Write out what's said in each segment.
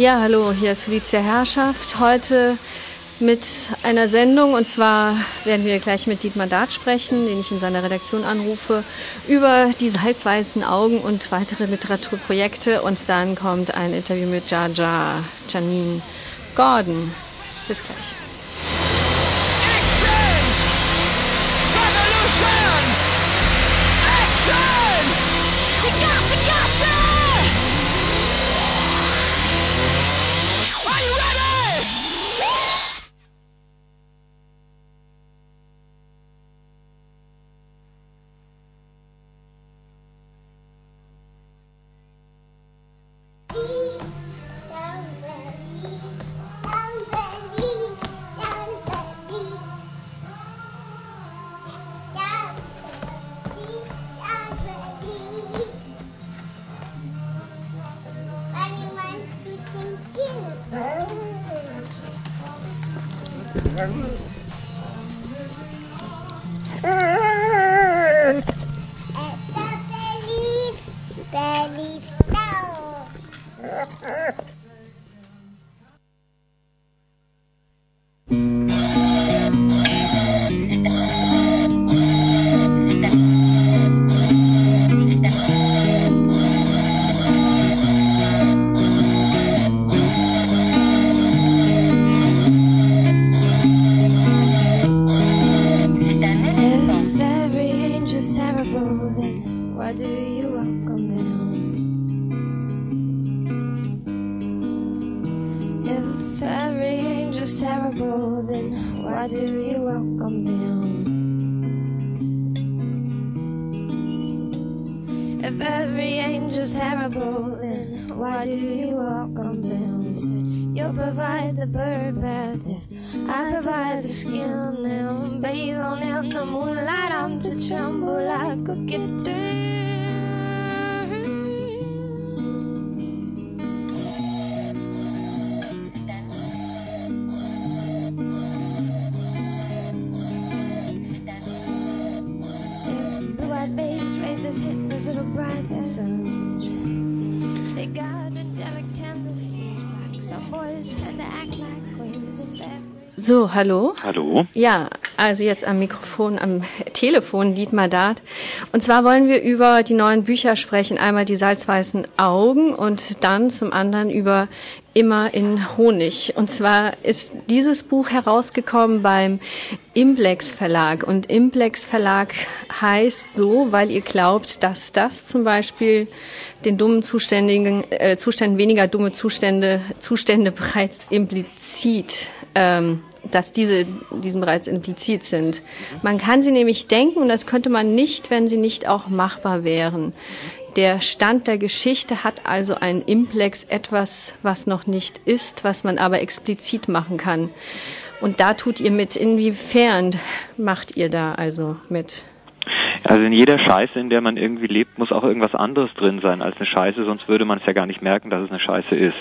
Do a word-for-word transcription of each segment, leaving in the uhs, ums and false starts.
Ja, hallo, hier ist Felicia Herrschaft. Heute mit einer Sendung, und zwar werden wir gleich mit Dietmar Dart sprechen, den ich in seiner Redaktion anrufe, über die salzweißen Augen und weitere Literaturprojekte. Und dann kommt ein Interview mit Jar Jar, Janine Gordon. Bis gleich. So, hallo. Hallo. Ja, also jetzt am Mikrofon, am Telefon Dietmar Dart. Und zwar wollen wir über die neuen Bücher sprechen. Einmal die salzweißen Augen und dann zum anderen über Immer in Honig. Und zwar ist dieses Buch herausgekommen beim Implex Verlag. Und Implex Verlag heißt so, weil ihr glaubt, dass das zum Beispiel den dummen Zuständigen, äh, Zuständen weniger dumme Zustände, Zustände bereits implizit ähm, dass diese diesen bereits implizit sind. Man kann sie nämlich denken, und das könnte man nicht, wenn sie nicht auch machbar wären. Der Stand der Geschichte hat also ein Implex, etwas, was noch nicht ist, was man aber explizit machen kann. Und da tut ihr mit. Inwiefern macht ihr da also mit? Also in jeder Scheiße, in der man irgendwie lebt, muss auch irgendwas anderes drin sein als eine Scheiße, sonst würde man es ja gar nicht merken, dass es eine Scheiße ist.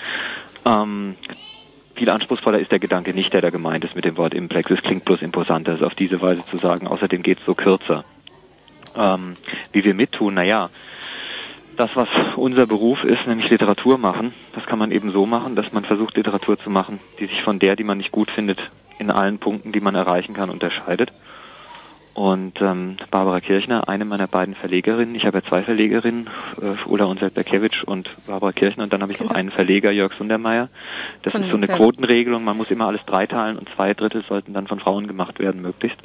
Ähm... Viel anspruchsvoller ist der Gedanke nicht, der da gemeint ist mit dem Wort Implex. Es klingt bloß imposanter, es auf diese Weise zu sagen. Außerdem geht es so kürzer. Ähm, wie wir mittun, naja, das, was unser Beruf ist, nämlich Literatur machen, das kann man eben so machen, dass man versucht, Literatur zu machen, die sich von der, die man nicht gut findet, in allen Punkten, die man erreichen kann, unterscheidet. Und ähm, Barbara Kirchner, eine meiner beiden Verlegerinnen, ich habe ja zwei Verlegerinnen, äh, Ulla Unselt-Berkewitsch und Barbara Kirchner, und dann habe ich noch einen Verleger, Jörg Sundermeier. Das von ist so eine Fer- Quotenregelung, man muss immer alles dreiteilen und zwei Drittel sollten dann von Frauen gemacht werden, möglichst.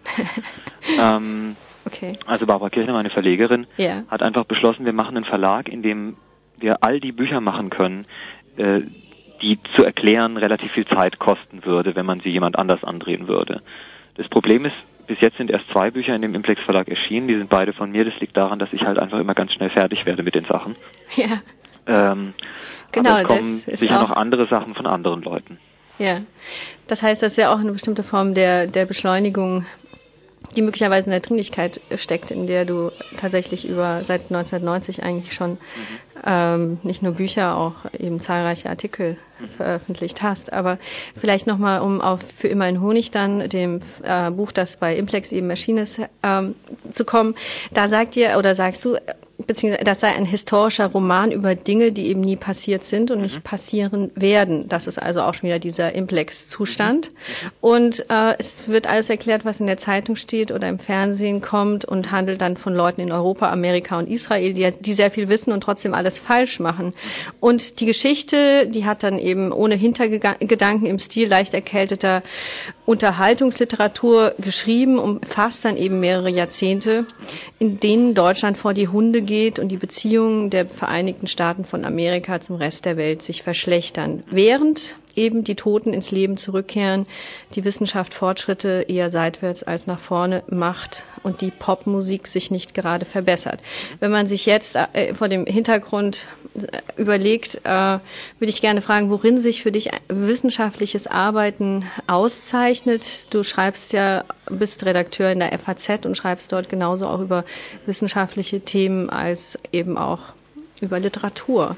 ähm, okay. Also Barbara Kirchner, meine Verlegerin, yeah. hat einfach beschlossen, wir machen einen Verlag, in dem wir all die Bücher machen können, äh, die zu erklären relativ viel Zeit kosten würde, wenn man sie jemand anders andrehen würde. Das Problem ist, bis jetzt sind erst zwei Bücher in dem Implex Verlag erschienen, die sind beide von mir. Das liegt daran, dass ich halt einfach immer ganz schnell fertig werde mit den Sachen. Ja. Ähm, genau, aber es kommen das ist sicher auch noch andere Sachen von anderen Leuten. Ja, das heißt, das ist ja auch eine bestimmte Form der, der Beschleunigung, die möglicherweise in der Dringlichkeit steckt, in der du tatsächlich über seit neunzehnhundertneunzig eigentlich schon mhm. ähm, nicht nur Bücher, auch eben zahlreiche Artikel mhm. veröffentlicht hast. Aber vielleicht nochmal, um auf Für immer in Honig dann, dem äh, Buch, das bei Implex eben erschienen ist, ähm, zu kommen. Da sagt ihr oder sagst du, beziehungsweise das sei ein historischer Roman über Dinge, die eben nie passiert sind und mhm. nicht passieren werden. Das ist also auch schon wieder dieser Implex-Zustand. Mhm. Und äh, es wird alles erklärt, was in der Zeitung steht oder im Fernsehen kommt und handelt dann von Leuten in Europa, Amerika und Israel, die, die sehr viel wissen und trotzdem alles falsch machen. Und die Geschichte, die hat dann eben ohne Hintergedanken im Stil leicht erkälteter Unterhaltungsliteratur geschrieben, umfasst dann eben mehrere Jahrzehnte, in denen Deutschland vor die Hunde geht und die Beziehungen der Vereinigten Staaten von Amerika zum Rest der Welt sich verschlechtern, während eben die Toten ins Leben zurückkehren, die Wissenschaft Fortschritte eher seitwärts als nach vorne macht und die Popmusik sich nicht gerade verbessert. Wenn man sich jetzt äh, vor dem Hintergrund äh, überlegt, äh, würde ich gerne fragen, worin sich für dich wissenschaftliches Arbeiten auszeichnet. Du schreibst ja, bist Redakteur in der F A Z und schreibst dort genauso auch über wissenschaftliche Themen als eben auch über Literatur.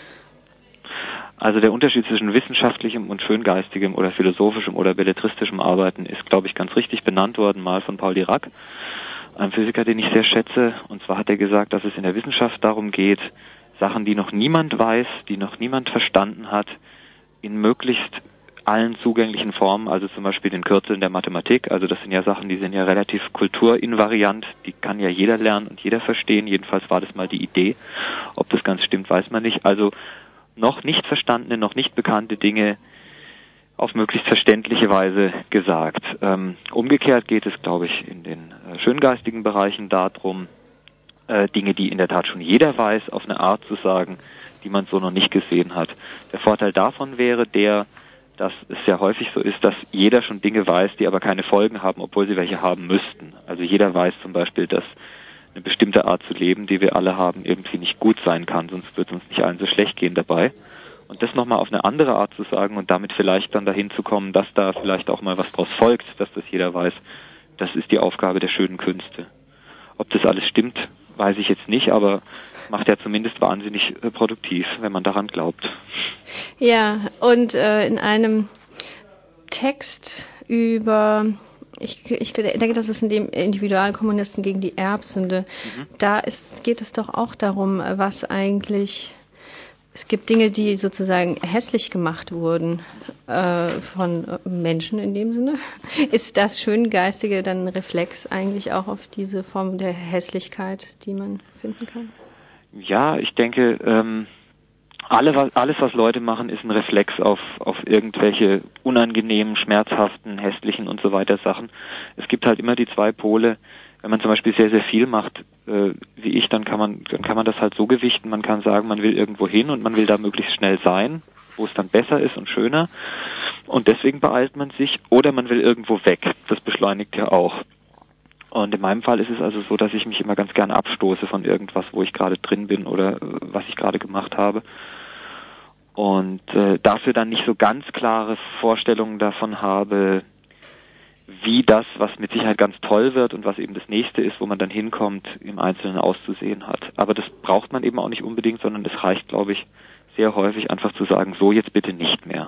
Also der Unterschied zwischen wissenschaftlichem und schöngeistigem oder philosophischem oder belletristischem Arbeiten ist, glaube ich, ganz richtig benannt worden, mal von Paul Dirac, einem Physiker, den ich sehr schätze. Und zwar hat er gesagt, dass es in der Wissenschaft darum geht, Sachen, die noch niemand weiß, die noch niemand verstanden hat, in möglichst allen zugänglichen Formen, also zum Beispiel den Kürzeln der Mathematik, also das sind ja Sachen, die sind ja relativ kulturinvariant, die kann ja jeder lernen und jeder verstehen, jedenfalls war das mal die Idee. Ob das ganz stimmt, weiß man nicht. Also noch nicht verstandene, noch nicht bekannte Dinge auf möglichst verständliche Weise gesagt. Ähm, umgekehrt geht es, glaube ich, in den äh, schöngeistigen Bereichen darum, äh, Dinge, die in der Tat schon jeder weiß, auf eine Art zu sagen, die man so noch nicht gesehen hat. Der Vorteil davon wäre der, dass es sehr häufig so ist, dass jeder schon Dinge weiß, die aber keine Folgen haben, obwohl sie welche haben müssten. Also jeder weiß zum Beispiel, dass eine bestimmte Art zu leben, die wir alle haben, irgendwie nicht gut sein kann, sonst wird es uns nicht allen so schlecht gehen dabei. Und das nochmal auf eine andere Art zu sagen und damit vielleicht dann dahin zu kommen, dass da vielleicht auch mal was draus folgt, dass das jeder weiß, das ist die Aufgabe der schönen Künste. Ob das alles stimmt, weiß ich jetzt nicht, aber macht ja zumindest wahnsinnig äh, produktiv, wenn man daran glaubt. Ja, und äh, in einem Text über... Ich, ich denke, das ist in dem Individualkommunisten gegen die Erbsünde. Mhm. Da ist, geht es doch auch darum, was eigentlich, es gibt Dinge, die sozusagen hässlich gemacht wurden äh, von Menschen in dem Sinne. Ist das Schöngeistige dann ein Reflex eigentlich auch auf diese Form der Hässlichkeit, die man finden kann? Ja, ich denke, ähm, Alle, was, alles, was Leute machen, ist ein Reflex auf, auf irgendwelche unangenehmen, schmerzhaften, hässlichen und so weiter Sachen. Es gibt halt immer die zwei Pole. Wenn man zum Beispiel sehr, sehr viel macht, äh, wie ich, dann kann man, dann kann man das halt so gewichten. Man kann sagen, man will irgendwo hin und man will da möglichst schnell sein, wo es dann besser ist und schöner. Und deswegen beeilt man sich. Oder man will irgendwo weg. Das beschleunigt ja auch. Und in meinem Fall ist es also so, dass ich mich immer ganz gerne abstoße von irgendwas, wo ich gerade drin bin oder äh, was ich gerade gemacht habe. Und äh, dafür dann nicht so ganz klare Vorstellungen davon habe, wie das, was mit Sicherheit ganz toll wird und was eben das nächste ist, wo man dann hinkommt, im Einzelnen auszusehen hat. Aber das braucht man eben auch nicht unbedingt, sondern es reicht, glaube ich, sehr häufig einfach zu sagen, so jetzt bitte nicht mehr.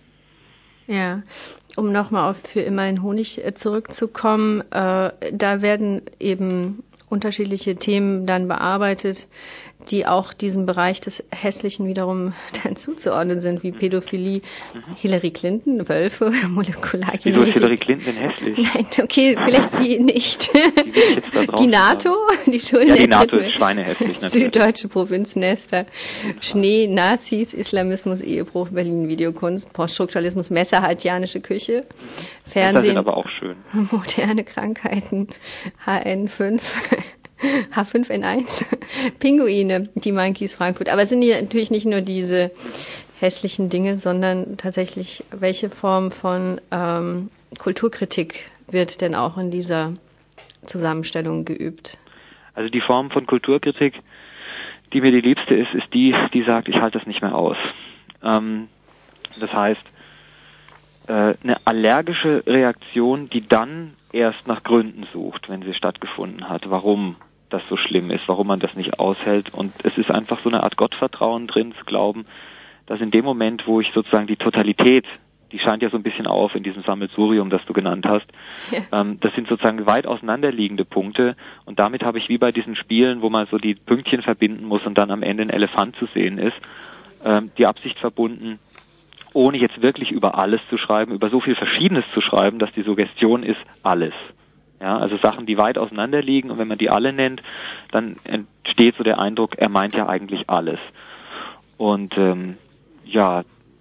Ja, um nochmal auf Für immer in Honig zurückzukommen, äh, da werden eben unterschiedliche Themen dann bearbeitet, die auch diesem Bereich des Hässlichen wiederum dann zuzuordnen sind, wie Pädophilie, mhm. Hillary Clinton, Wölfe, Molekulargenetik. Wieso ist Hillary Clinton denn hässlich? Nein, okay, vielleicht sie nicht. Die, die NATO, die Schulden ja, die NATO ist schweinehässlich natürlich. Süddeutsche Provinznester, Schnee, Nazis, Islamismus, Ehebruch, Berlin, Videokunst, Poststrukturalismus, Messerhaltianische Küche, Fernsehen, das sind aber auch schön. Moderne Krankheiten, H N fünf. H fünf N eins, Pinguine, die Monkeys Frankfurt. Aber es sind ja natürlich nicht nur diese hässlichen Dinge, sondern tatsächlich, welche Form von ähm, Kulturkritik wird denn auch in dieser Zusammenstellung geübt? Also die Form von Kulturkritik, die mir die liebste ist, ist die, die sagt, ich halte das nicht mehr aus. Ähm, das heißt, äh, eine allergische Reaktion, die dann erst nach Gründen sucht, wenn sie stattgefunden hat, warum das so schlimm ist, warum man das nicht aushält. Und es ist einfach so eine Art Gottvertrauen drin, zu glauben, dass in dem Moment, wo ich sozusagen die Totalität die scheint ja so ein bisschen auf in diesem Sammelsurium, das du genannt hast. Ja. Ähm, das sind sozusagen weit auseinanderliegende Punkte und damit habe ich wie bei diesen Spielen, wo man so die Pünktchen verbinden muss und dann am Ende ein Elefant zu sehen ist, ähm, die Absicht verbunden, ohne jetzt wirklich über alles zu schreiben, über so viel Verschiedenes zu schreiben, dass die Suggestion ist, alles. Ja, also Sachen, die weit auseinander liegen und wenn man die alle nennt, dann entsteht so der Eindruck, er meint ja eigentlich alles. Und ähm, ja,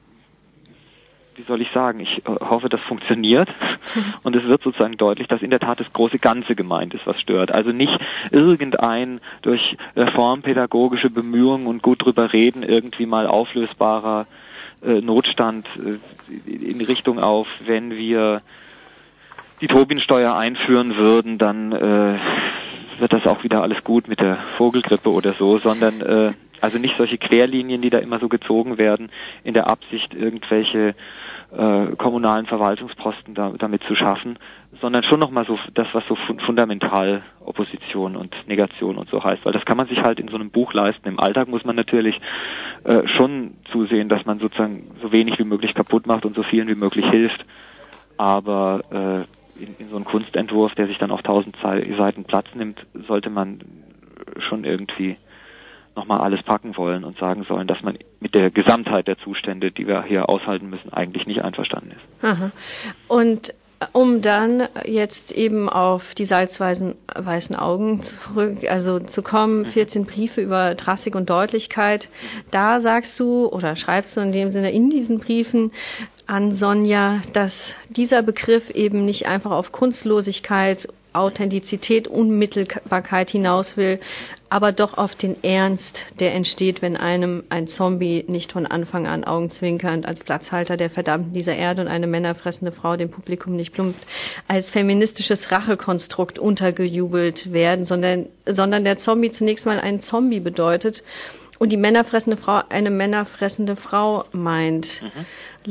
wie soll ich sagen, ich äh, hoffe, das funktioniert und es wird sozusagen deutlich, dass in der Tat das große Ganze gemeint ist, was stört. Also nicht irgendein durch reformpädagogische Bemühungen und gut drüber reden irgendwie mal auflösbarer äh, Notstand äh, in Richtung auf, wenn wir die Tobin-Steuer einführen würden, dann äh, wird das auch wieder alles gut mit der Vogelgrippe oder so, sondern äh, also nicht solche Querlinien, die da immer so gezogen werden, in der Absicht, irgendwelche äh, kommunalen Verwaltungsposten da, damit zu schaffen, sondern schon nochmal so das, was so fundamental Opposition und Negation und so heißt, weil das kann man sich halt in so einem Buch leisten. Im Alltag muss man natürlich äh, schon zusehen, dass man sozusagen so wenig wie möglich kaputt macht und so vielen wie möglich hilft, aber äh, in, in so einem Kunstentwurf, der sich dann auf tausend Seiten Platz nimmt, sollte man schon irgendwie nochmal alles packen wollen und sagen sollen, dass man mit der Gesamtheit der Zustände, die wir hier aushalten müssen, eigentlich nicht einverstanden ist. Aha. Und um dann jetzt eben auf die salzweißen weißen Augen zurück, also zu kommen, vierzehn Briefe über Drastik und Deutlichkeit, da sagst du oder schreibst du in dem Sinne in diesen Briefen an Sonja, dass dieser Begriff eben nicht einfach auf Kunstlosigkeit, Authentizität, Unmittelbarkeit hinaus will, aber doch auf den Ernst, der entsteht, wenn einem ein Zombie nicht von Anfang an augenzwinkernd als Platzhalter der Verdammten dieser Erde und eine männerfressende Frau dem Publikum nicht plumpt als feministisches Rachekonstrukt untergejubelt werden, sondern, sondern der Zombie zunächst mal ein Zombie bedeutet und die männerfressende Frau eine männerfressende Frau meint. Mhm.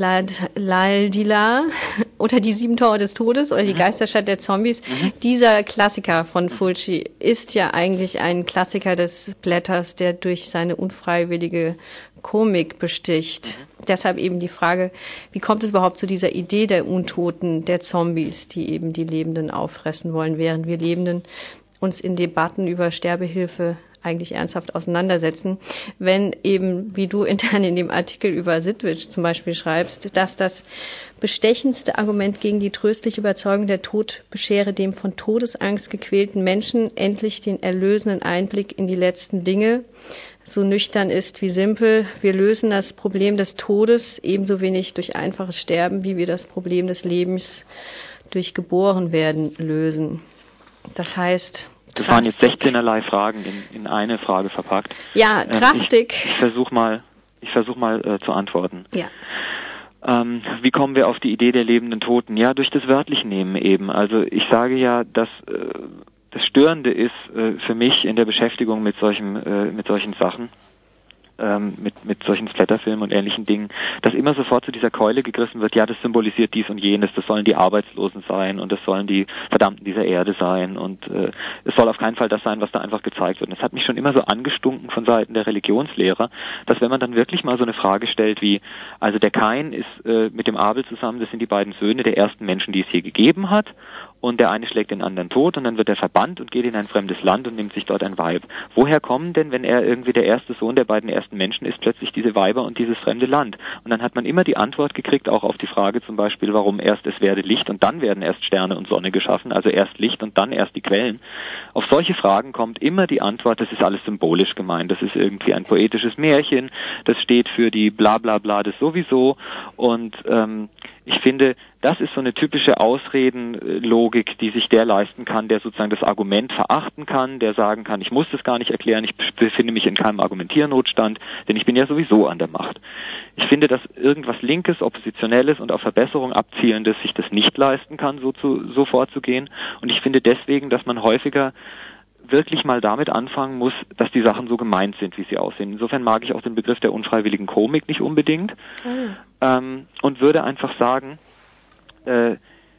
Laldila oder die sieben Tore des Todes oder die Geisterstadt der Zombies. Mhm. Dieser Klassiker von Fulci ist ja eigentlich ein Klassiker des Blätters, der durch seine unfreiwillige Komik besticht. Mhm. Deshalb eben die Frage, wie kommt es überhaupt zu dieser Idee der Untoten, der Zombies, die eben die Lebenden auffressen wollen, während wir Lebenden uns in Debatten über Sterbehilfe eigentlich ernsthaft auseinandersetzen, wenn eben, wie du intern in dem Artikel über Sitwich zum Beispiel schreibst, dass das bestechendste Argument gegen die tröstliche Überzeugung, der Tod beschere dem von Todesangst gequälten Menschen endlich den erlösenden Einblick in die letzten Dinge, so nüchtern ist wie simpel. Wir lösen das Problem des Todes ebenso wenig durch einfaches Sterben, wie wir das Problem des Lebens durch Geborenwerden lösen. Das heißt, das waren jetzt sechzehnerlei Fragen in, in eine Frage verpackt. Ja, Drastik. Ähm, ich ich versuche mal, ich versuch mal äh, zu antworten. Ja. Ähm, wie kommen wir auf die Idee der lebenden Toten? Ja, durch das wörtlich Nehmen eben. Also ich sage ja, dass äh, das Störende ist äh, für mich in der Beschäftigung mit solchen, äh, mit solchen Sachen, ähm, mit, mit solchen Splatterfilmen und ähnlichen Dingen, dass immer sofort zu dieser Keule gegriffen wird, ja, das symbolisiert dies und jenes, das sollen die Arbeitslosen sein und das sollen die Verdammten dieser Erde sein und äh, es soll auf keinen Fall das sein, was da einfach gezeigt wird. Und es hat mich schon immer so angestunken von Seiten der Religionslehrer, dass wenn man dann wirklich mal so eine Frage stellt wie, also der Kain ist äh, mit dem Abel zusammen, das sind die beiden Söhne der ersten Menschen, die es je gegeben hat, und der eine schlägt den anderen tot und dann wird er verbannt und geht in ein fremdes Land und nimmt sich dort ein Weib. Woher kommen denn, wenn er irgendwie der erste Sohn der beiden ersten Menschen ist, plötzlich diese Weiber und dieses fremde Land? Und dann hat man immer die Antwort gekriegt, auch auf die Frage zum Beispiel, warum erst es werde Licht und dann werden erst Sterne und Sonne geschaffen, also erst Licht und dann erst die Quellen. Auf solche Fragen kommt immer die Antwort, das ist alles symbolisch gemeint, das ist irgendwie ein poetisches Märchen, das steht für die bla bla bla des sowieso und ähm, ich finde, das ist so eine typische Ausredenlogik, die sich der leisten kann, der sozusagen das Argument verachten kann, der sagen kann, ich muss das gar nicht erklären, ich befinde mich in keinem Argumentiernotstand, denn ich bin ja sowieso an der Macht. Ich finde, dass irgendwas Linkes, Oppositionelles und auf Verbesserung abzielendes sich das nicht leisten kann, so, zu, so vorzugehen. Und ich finde deswegen, dass man häufiger wirklich mal damit anfangen muss, dass die Sachen so gemeint sind, wie sie aussehen. Insofern mag ich auch den Begriff der unfreiwilligen Komik nicht unbedingt mhm. ähm, und würde einfach sagen, äh,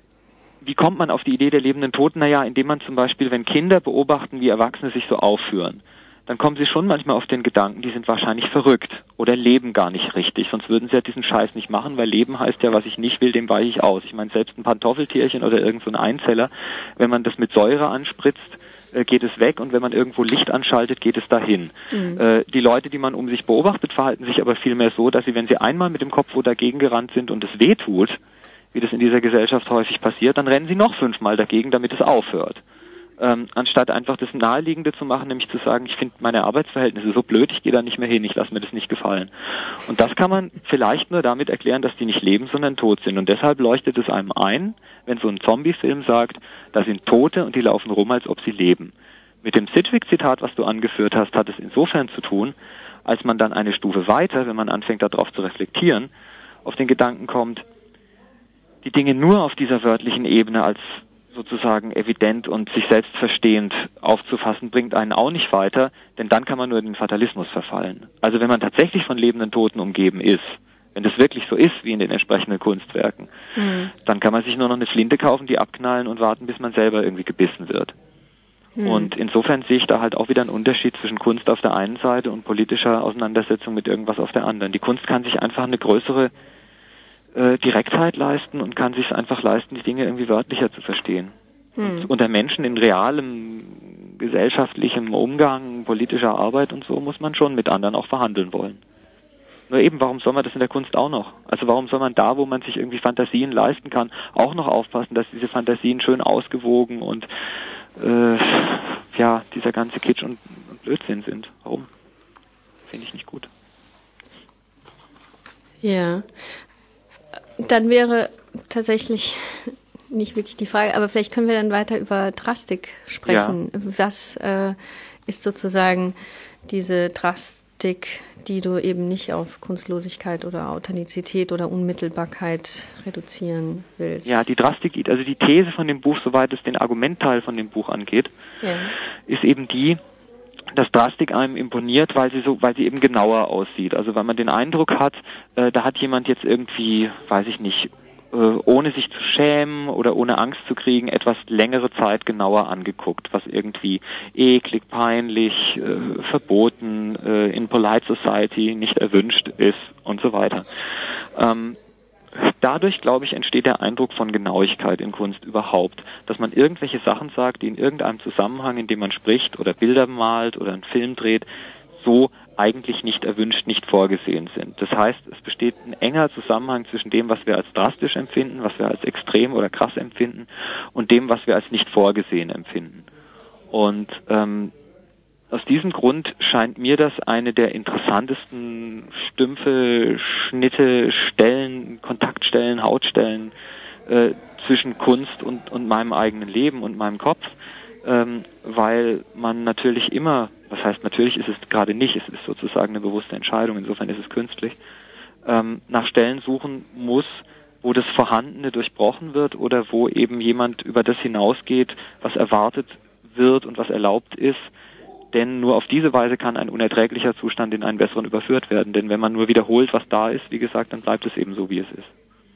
wie kommt man auf die Idee der lebenden Toten? Naja, indem man zum Beispiel, wenn Kinder beobachten, wie Erwachsene sich so aufführen, dann kommen sie schon manchmal auf den Gedanken, die sind wahrscheinlich verrückt oder leben gar nicht richtig, sonst würden sie ja diesen Scheiß nicht machen, weil Leben heißt ja, was ich nicht will, dem weiche ich aus. Ich meine, selbst ein Pantoffeltierchen oder irgend so ein Einzeller, wenn man das mit Säure anspritzt, äh, geht es weg, und wenn man irgendwo Licht anschaltet, geht es dahin. Mhm. Äh, die Leute, die man um sich beobachtet, verhalten sich aber vielmehr so, dass sie, wenn sie einmal mit dem Kopf wo dagegen gerannt sind und es weh tut, wie das in dieser Gesellschaft häufig passiert, dann rennen sie noch fünfmal dagegen, damit es aufhört. Ähm, anstatt einfach das Naheliegende zu machen, nämlich zu sagen, ich finde meine Arbeitsverhältnisse so blöd, ich gehe da nicht mehr hin, ich lasse mir das nicht gefallen. Und das kann man vielleicht nur damit erklären, dass die nicht leben, sondern tot sind. Und deshalb leuchtet es einem ein, wenn so ein Zombie-Film sagt, da sind Tote und die laufen rum, als ob sie leben. Mit dem Sidgwick-Zitat, was du angeführt hast, hat es insofern zu tun, als man dann eine Stufe weiter, wenn man anfängt darauf zu reflektieren, auf den Gedanken kommt, die Dinge nur auf dieser wörtlichen Ebene als sozusagen evident und sich selbst verstehend aufzufassen, bringt einen auch nicht weiter, denn dann kann man nur in den Fatalismus verfallen. Also wenn man tatsächlich von lebenden Toten umgeben ist, wenn das wirklich so ist, wie in den entsprechenden Kunstwerken, mhm. dann kann man sich nur noch eine Flinte kaufen, die abknallen und warten, bis man selber irgendwie gebissen wird. Mhm. Und insofern sehe ich da halt auch wieder einen Unterschied zwischen Kunst auf der einen Seite und politischer Auseinandersetzung mit irgendwas auf der anderen. Die Kunst kann sich einfach eine größere äh, Direktheit leisten und kann sich einfach leisten, die Dinge irgendwie wörtlicher zu verstehen. Hm. Unter Menschen in realem gesellschaftlichem Umgang, politischer Arbeit und so muss man schon mit anderen auch verhandeln wollen. Nur eben, warum soll man das in der Kunst auch noch? Also warum soll man da, wo man sich irgendwie Fantasien leisten kann, auch noch aufpassen, dass diese Fantasien schön ausgewogen und äh, ja, dieser ganze Kitsch und, und Blödsinn sind? Warum? Finde ich nicht gut. Ja. Dann wäre tatsächlich nicht wirklich die Frage, aber vielleicht können wir dann weiter über Drastik sprechen. Ja. Was äh, ist sozusagen diese Drastik, die du eben nicht auf Kunstlosigkeit oder Authentizität oder Unmittelbarkeit reduzieren willst? Ja, die Drastik, also die These von dem Buch, soweit es den Argumentteil von dem Buch angeht, ja. ist eben die, dass Drastik einem imponiert, weil sie so, weil sie eben genauer aussieht. Also weil man den Eindruck hat, äh, da hat jemand jetzt irgendwie, weiß ich nicht, äh, ohne sich zu schämen oder ohne Angst zu kriegen, etwas längere Zeit genauer angeguckt, was irgendwie eklig, peinlich, äh, verboten, äh, in Polite Society nicht erwünscht ist und so weiter. Ähm, Dadurch, glaube ich, entsteht der Eindruck von Genauigkeit in Kunst überhaupt, dass man irgendwelche Sachen sagt, die in irgendeinem Zusammenhang, in dem man spricht oder Bilder malt oder einen Film dreht, so eigentlich nicht erwünscht, nicht vorgesehen sind. Das heißt, es besteht ein enger Zusammenhang zwischen dem, was wir als drastisch empfinden, was wir als extrem oder krass empfinden, und dem, was wir als nicht vorgesehen empfinden. Und ähm, aus diesem Grund scheint mir das eine der interessantesten Stümpfe, Schnitte, Stellen, Kontaktstellen, Hautstellen äh, zwischen Kunst und, und meinem eigenen Leben und meinem Kopf, ähm, weil man natürlich immer, was heißt natürlich ist es gerade nicht, es ist sozusagen eine bewusste Entscheidung, insofern ist es künstlich, ähm, nach Stellen suchen muss, wo das Vorhandene durchbrochen wird oder wo eben jemand über das hinausgeht, was erwartet wird und was erlaubt ist. Denn nur auf diese Weise kann ein unerträglicher Zustand in einen besseren überführt werden. Denn wenn man nur wiederholt, was da ist, wie gesagt, dann bleibt es eben so, wie es ist.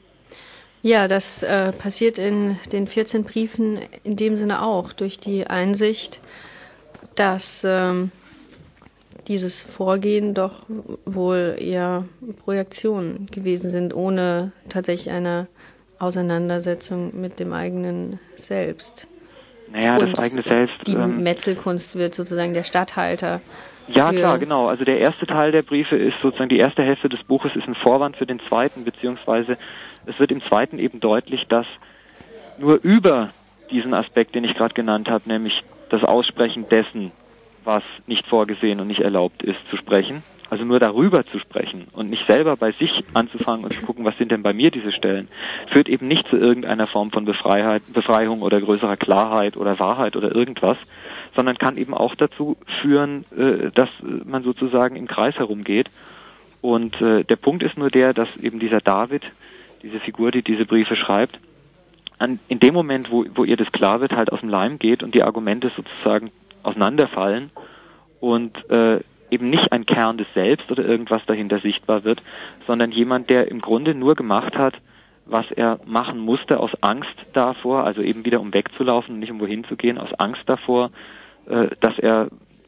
Ja, das äh, passiert in den vierzehn Briefen in dem Sinne auch, durch die Einsicht, dass ähm, dieses Vorgehen doch wohl eher Projektionen gewesen sind, ohne tatsächlich eine Auseinandersetzung mit dem eigenen Selbst. Naja, das eigene Selbst. Die ähm, Metzelkunst wird sozusagen der Statthalter. Ja, klar, genau. Also der erste Teil der Briefe ist sozusagen, die erste Hälfte des Buches ist ein Vorwand für den zweiten, beziehungsweise es wird im zweiten eben deutlich, dass nur über diesen Aspekt, den ich gerade genannt habe, nämlich das Aussprechen dessen, was nicht vorgesehen und nicht erlaubt ist, zu sprechen, also nur darüber zu sprechen und nicht selber bei sich anzufangen und zu gucken, was sind denn bei mir diese Stellen, führt eben nicht zu irgendeiner Form von Befreiheit, Befreiung oder größerer Klarheit oder Wahrheit oder irgendwas, sondern kann eben auch dazu führen, äh, dass man sozusagen im Kreis herumgeht. Und äh, der Punkt ist nur der, dass eben dieser David, diese Figur, die diese Briefe schreibt, an, in dem Moment, wo, wo ihr das klar wird, halt aus dem Leim geht und die Argumente sozusagen auseinanderfallen und äh, eben nicht ein Kern des Selbst oder irgendwas dahinter sichtbar wird, sondern jemand, der im Grunde nur gemacht hat, was er machen musste aus Angst davor, also eben wieder um wegzulaufen und nicht um wohin zu gehen, aus Angst davor, äh, dass er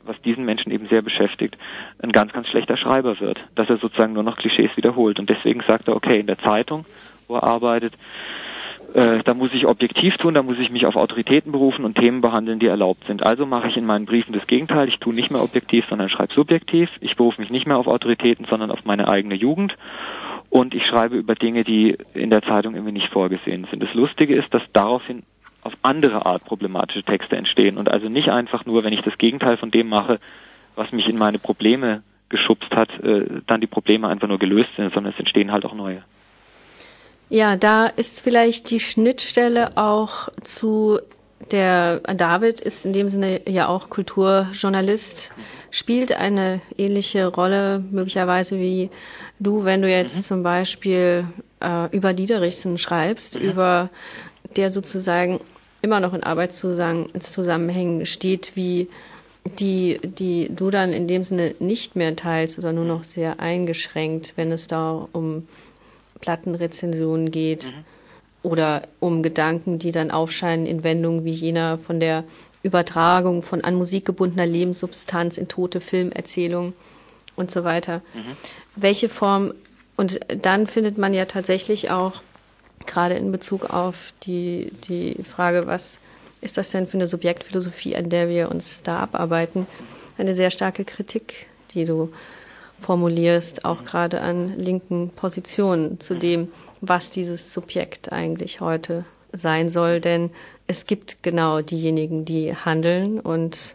was diesen Menschen eben sehr beschäftigt, ein ganz, ganz schlechter Schreiber wird, dass er sozusagen nur noch Klischees wiederholt. Und deswegen sagt er, okay, in der Zeitung, wo er arbeitet, äh, da muss ich objektiv tun, da muss ich mich auf Autoritäten berufen und Themen behandeln, die erlaubt sind. Also mache ich in meinen Briefen das Gegenteil, ich tue nicht mehr objektiv, sondern schreibe subjektiv. Ich berufe mich nicht mehr auf Autoritäten, sondern auf meine eigene Jugend. Und ich schreibe über Dinge, die in der Zeitung irgendwie nicht vorgesehen sind. Das Lustige ist, dass daraufhin auf andere Art problematische Texte entstehen und also nicht einfach nur, wenn ich das Gegenteil von dem mache, was mich in meine Probleme geschubst hat, äh, dann die Probleme einfach nur gelöst sind, sondern es entstehen halt auch neue. Ja, da ist vielleicht die Schnittstelle auch zu der David ist in dem Sinne ja auch Kulturjournalist, spielt eine ähnliche Rolle möglicherweise wie du, wenn du jetzt mhm. zum Beispiel äh, über Diederichsen schreibst, mhm. über der sozusagen immer noch in Arbeitszusammenhängen steht, wie die, die du dann in dem Sinne nicht mehr teilst oder nur noch sehr eingeschränkt, wenn es da um Plattenrezensionen geht mhm. oder um Gedanken, die dann aufscheinen in Wendungen wie jener von der Übertragung von an Musik gebundener Lebenssubstanz in tote Filmerzählungen und so weiter. Mhm. Welche Form, und dann findet man ja tatsächlich auch, gerade in Bezug auf die, die Frage, was ist das denn für eine Subjektphilosophie, an der wir uns da abarbeiten, eine sehr starke Kritik, die du formulierst, auch gerade an linken Positionen zu dem, was dieses Subjekt eigentlich heute sein soll. Denn es gibt genau diejenigen, die handeln. Und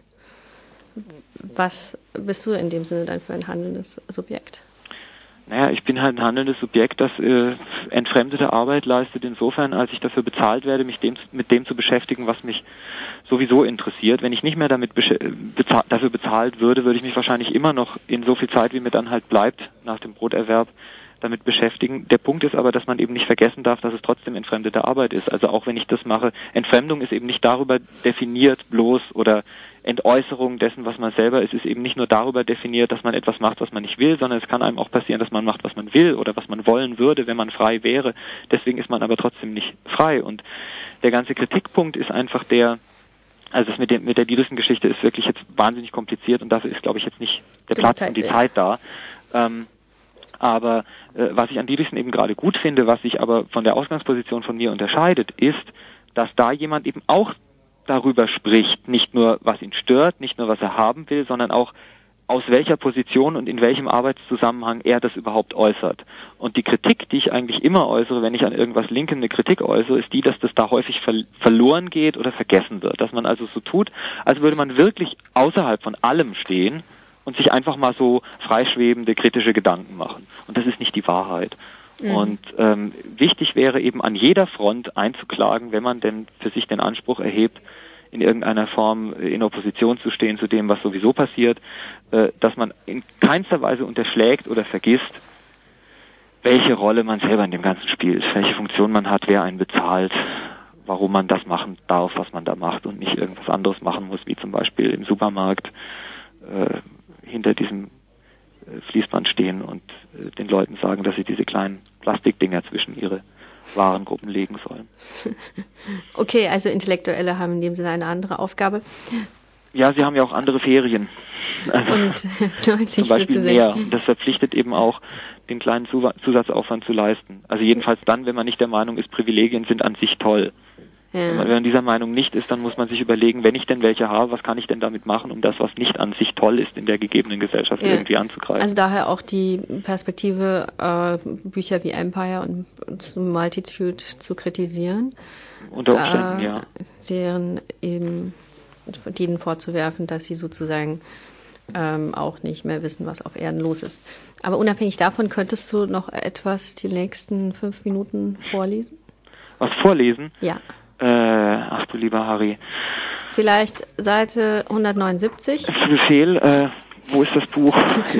was bist du in dem Sinne dann für ein handelndes Subjekt? Naja, ich bin halt ein handelndes Subjekt, das äh, entfremdete Arbeit leistet, insofern, als ich dafür bezahlt werde, mich dem, mit dem zu beschäftigen, was mich sowieso interessiert. Wenn ich nicht mehr damit besch- bezahl- dafür bezahlt würde, würde ich mich wahrscheinlich immer noch in so viel Zeit, wie mir dann halt bleibt, nach dem Broterwerb, damit beschäftigen. Der Punkt ist aber, dass man eben nicht vergessen darf, dass es trotzdem entfremdete Arbeit ist. Also auch wenn ich das mache, Entfremdung ist eben nicht darüber definiert bloß oder Entäußerung dessen, was man selber ist, ist eben nicht nur darüber definiert, dass man etwas macht, was man nicht will, sondern es kann einem auch passieren, dass man macht, was man will oder was man wollen würde, wenn man frei wäre. Deswegen ist man aber trotzdem nicht frei. Und der ganze Kritikpunkt ist einfach der, also das mit, dem, mit der Diederichsen-Geschichte ist wirklich jetzt wahnsinnig kompliziert und dafür ist, glaube ich, jetzt nicht der Platz und die Zeit da. Ähm, aber äh, was ich an Diederichsen eben gerade gut finde, was sich aber von der Ausgangsposition von mir unterscheidet, ist, dass da jemand eben auch darüber spricht, nicht nur was ihn stört, nicht nur was er haben will, sondern auch aus welcher Position und in welchem Arbeitszusammenhang er das überhaupt äußert. Und die Kritik, die ich eigentlich immer äußere, wenn ich an irgendwas Linkem eine Kritik äußere, ist die, dass das da häufig ver- verloren geht oder vergessen wird. Dass man also so tut, als würde man wirklich außerhalb von allem stehen und sich einfach mal so freischwebende kritische Gedanken machen. Und das ist nicht die Wahrheit. Mhm. Und ähm, wichtig wäre eben an jeder Front einzuklagen, wenn man denn für sich den Anspruch erhebt, in irgendeiner Form in Opposition zu stehen zu dem, was sowieso passiert, äh, dass man in keinster Weise unterschlägt oder vergisst, welche Rolle man selber in dem Ganzen spielt, welche Funktion man hat, wer einen bezahlt, warum man das machen darf, was man da macht und nicht irgendwas anderes machen muss, wie zum Beispiel im Supermarkt äh, hinter diesem Fließband stehen und äh, den Leuten sagen, dass sie diese kleinen Plastikdinger zwischen ihre Warengruppen legen sollen. Okay, also Intellektuelle haben in dem Sinne eine andere Aufgabe. Ja, sie haben ja auch andere Ferien. Also und zum Beispiel mehr. Und das verpflichtet eben auch, den kleinen Zusatzaufwand zu leisten. Also jedenfalls dann, wenn man nicht der Meinung ist, Privilegien sind an sich toll. Ja. Wenn man dieser Meinung nicht ist, dann muss man sich überlegen, wenn ich denn welche habe, was kann ich denn damit machen, um das, was nicht an sich toll ist, in der gegebenen Gesellschaft ja. irgendwie anzugreifen. Also daher auch die Perspektive, äh, Bücher wie Empire und, und Multitude zu kritisieren. Unter Umständen, äh, ja. Deren eben, denen vorzuwerfen, dass sie sozusagen ähm, auch nicht mehr wissen, was auf Erden los ist. Aber unabhängig davon, könntest du noch etwas die nächsten fünf Minuten vorlesen? Was vorlesen? Ja. Äh, ach du lieber Harry. Vielleicht Seite hundertneunundsiebzig. Befehl, äh, wo ist das Buch?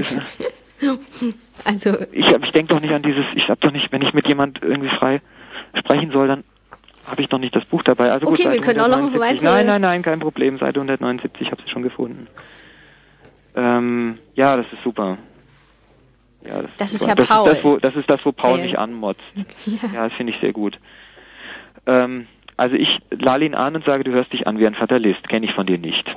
also ich, ich denke doch nicht an dieses, ich hab doch nicht, wenn ich mit jemand irgendwie frei sprechen soll, dann habe ich doch nicht das Buch dabei. Also okay, gut, wir können auch noch weiter. Nein, nein, nein, kein Problem. Seite hundertneunundsiebzig, ich habe sie schon gefunden. Ähm, ja, das ist super. Ja, das, das ist, ist ja das Paul. Ist das, wo, das ist das, wo Paul ja. mich anmotzt. Ja, ja das finde ich sehr gut. Ähm, also ich lade ihn an und sage, du hörst dich an wie ein Fatalist. Kenne ich von dir nicht.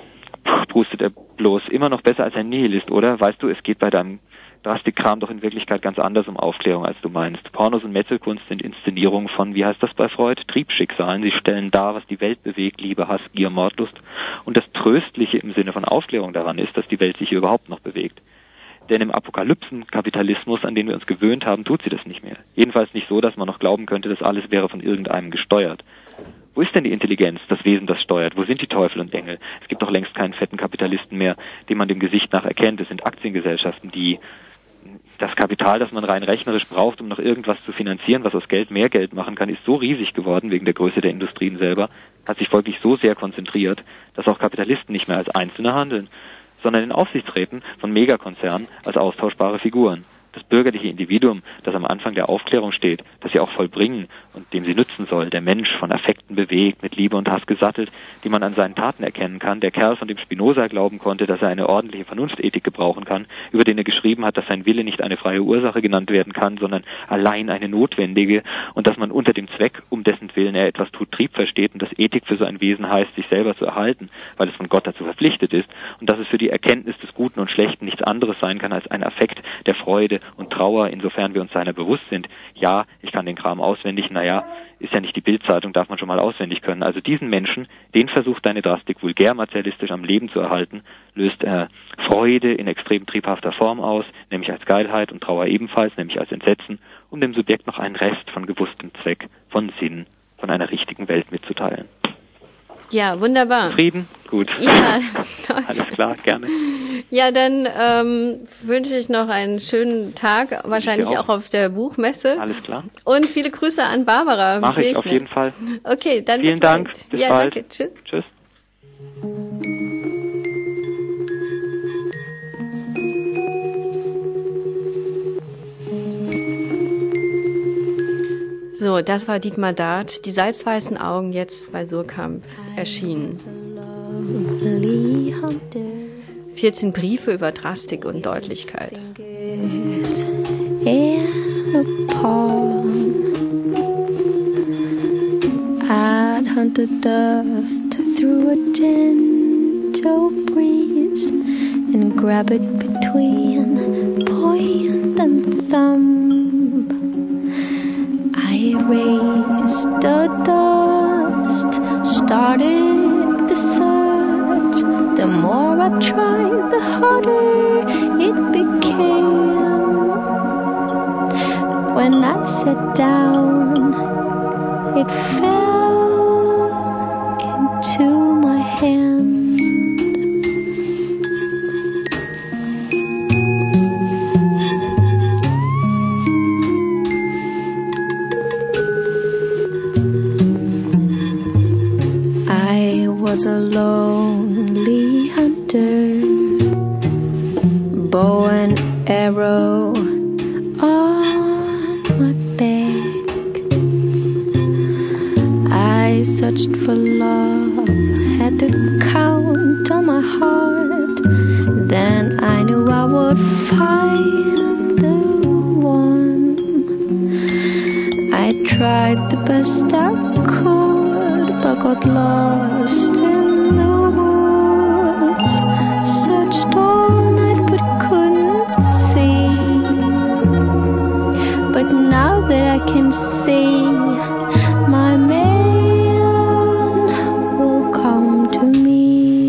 prustet er bloß, immer noch besser als ein Nihilist, oder? Weißt du, es geht bei deinem Drastikkram doch in Wirklichkeit ganz anders um Aufklärung, als du meinst. Pornos und Metzelkunst sind Inszenierungen von, wie heißt das bei Freud? Triebschicksalen. Sie stellen dar, was die Welt bewegt, Liebe, Hass, Gier, Mordlust. Und das Tröstliche im Sinne von Aufklärung daran ist, dass die Welt sich überhaupt noch bewegt. Denn im Apokalypsenkapitalismus, an den wir uns gewöhnt haben, tut sie das nicht mehr. Jedenfalls nicht so, dass man noch glauben könnte, dass alles wäre von irgendeinem gesteuert. Wo ist denn die Intelligenz, das Wesen, das steuert? Wo sind die Teufel und Engel? Es gibt doch längst keinen fetten Kapitalisten mehr, den man dem Gesicht nach erkennt. Es sind Aktiengesellschaften, die das Kapital, das man rein rechnerisch braucht, um noch irgendwas zu finanzieren, was aus Geld mehr Geld machen kann, ist so riesig geworden, wegen der Größe der Industrien selber, hat sich folglich so sehr konzentriert, dass auch Kapitalisten nicht mehr als Einzelne handeln, sondern in Aufsichtsräten von Megakonzernen als austauschbare Figuren. Das bürgerliche Individuum, das am Anfang der Aufklärung steht, das sie auch vollbringen und dem sie nützen soll, der Mensch von Affekten bewegt, mit Liebe und Hass gesattelt, die man an seinen Taten erkennen kann, der Kerl, von dem Spinoza glauben konnte, dass er eine ordentliche Vernunftethik gebrauchen kann, über den er geschrieben hat, dass sein Wille nicht eine freie Ursache genannt werden kann, sondern allein eine notwendige, und dass man unter dem Zweck, um dessen Willen er etwas tut, Trieb versteht, und dass Ethik für so ein Wesen heißt, sich selber zu erhalten, weil es von Gott dazu verpflichtet ist, und dass es für die Erkenntnis des Guten und Schlechten nichts anderes sein kann als ein Affekt der Freude und Trauer, insofern wir uns seiner bewusst sind. Ja, ich kann den Kram auswendig, naja, ist ja nicht die Bildzeitung, darf man schon mal auswendig können. Also diesen Menschen, den versucht deine Drastik vulgär-martialistisch am Leben zu erhalten, löst er Freude in extrem triebhafter Form aus, nämlich als Geilheit, und Trauer ebenfalls, nämlich als Entsetzen, um dem Subjekt noch einen Rest von gewusstem Zweck, von Sinn, von einer richtigen Welt mitzuteilen. Ja, wunderbar. Zufrieden? Gut. Ja, toll. Alles klar, gerne. Ja, dann ähm, wünsche ich noch einen schönen Tag, wahrscheinlich auch. auch auf der Buchmesse. Alles klar. Und viele Grüße an Barbara. Mache ich auf jeden Fall. Okay, dann vielen bis Dank. bald. Bis ja, bald. Danke. Tschüss. Tschüss. So, das war Dietmar Dart, die salzweißen Augen, jetzt bei Surkamp erschienen. vierzehn Briefe über Drastik und Deutlichkeit. I'd hunt the dust through a gentle breeze and grab it between point and thumb. I erased the dust, started the search. The more I tried, the harder it became. When I sat down, it fell into my hand. I was a lonely hunter, bow and arrow on my back. I searched for love, had to count on my heart. Then I knew I would find the one. I tried the best I could, but got lost in the woods. Searched all night but couldn't see. But now that I can see, my man will come to me.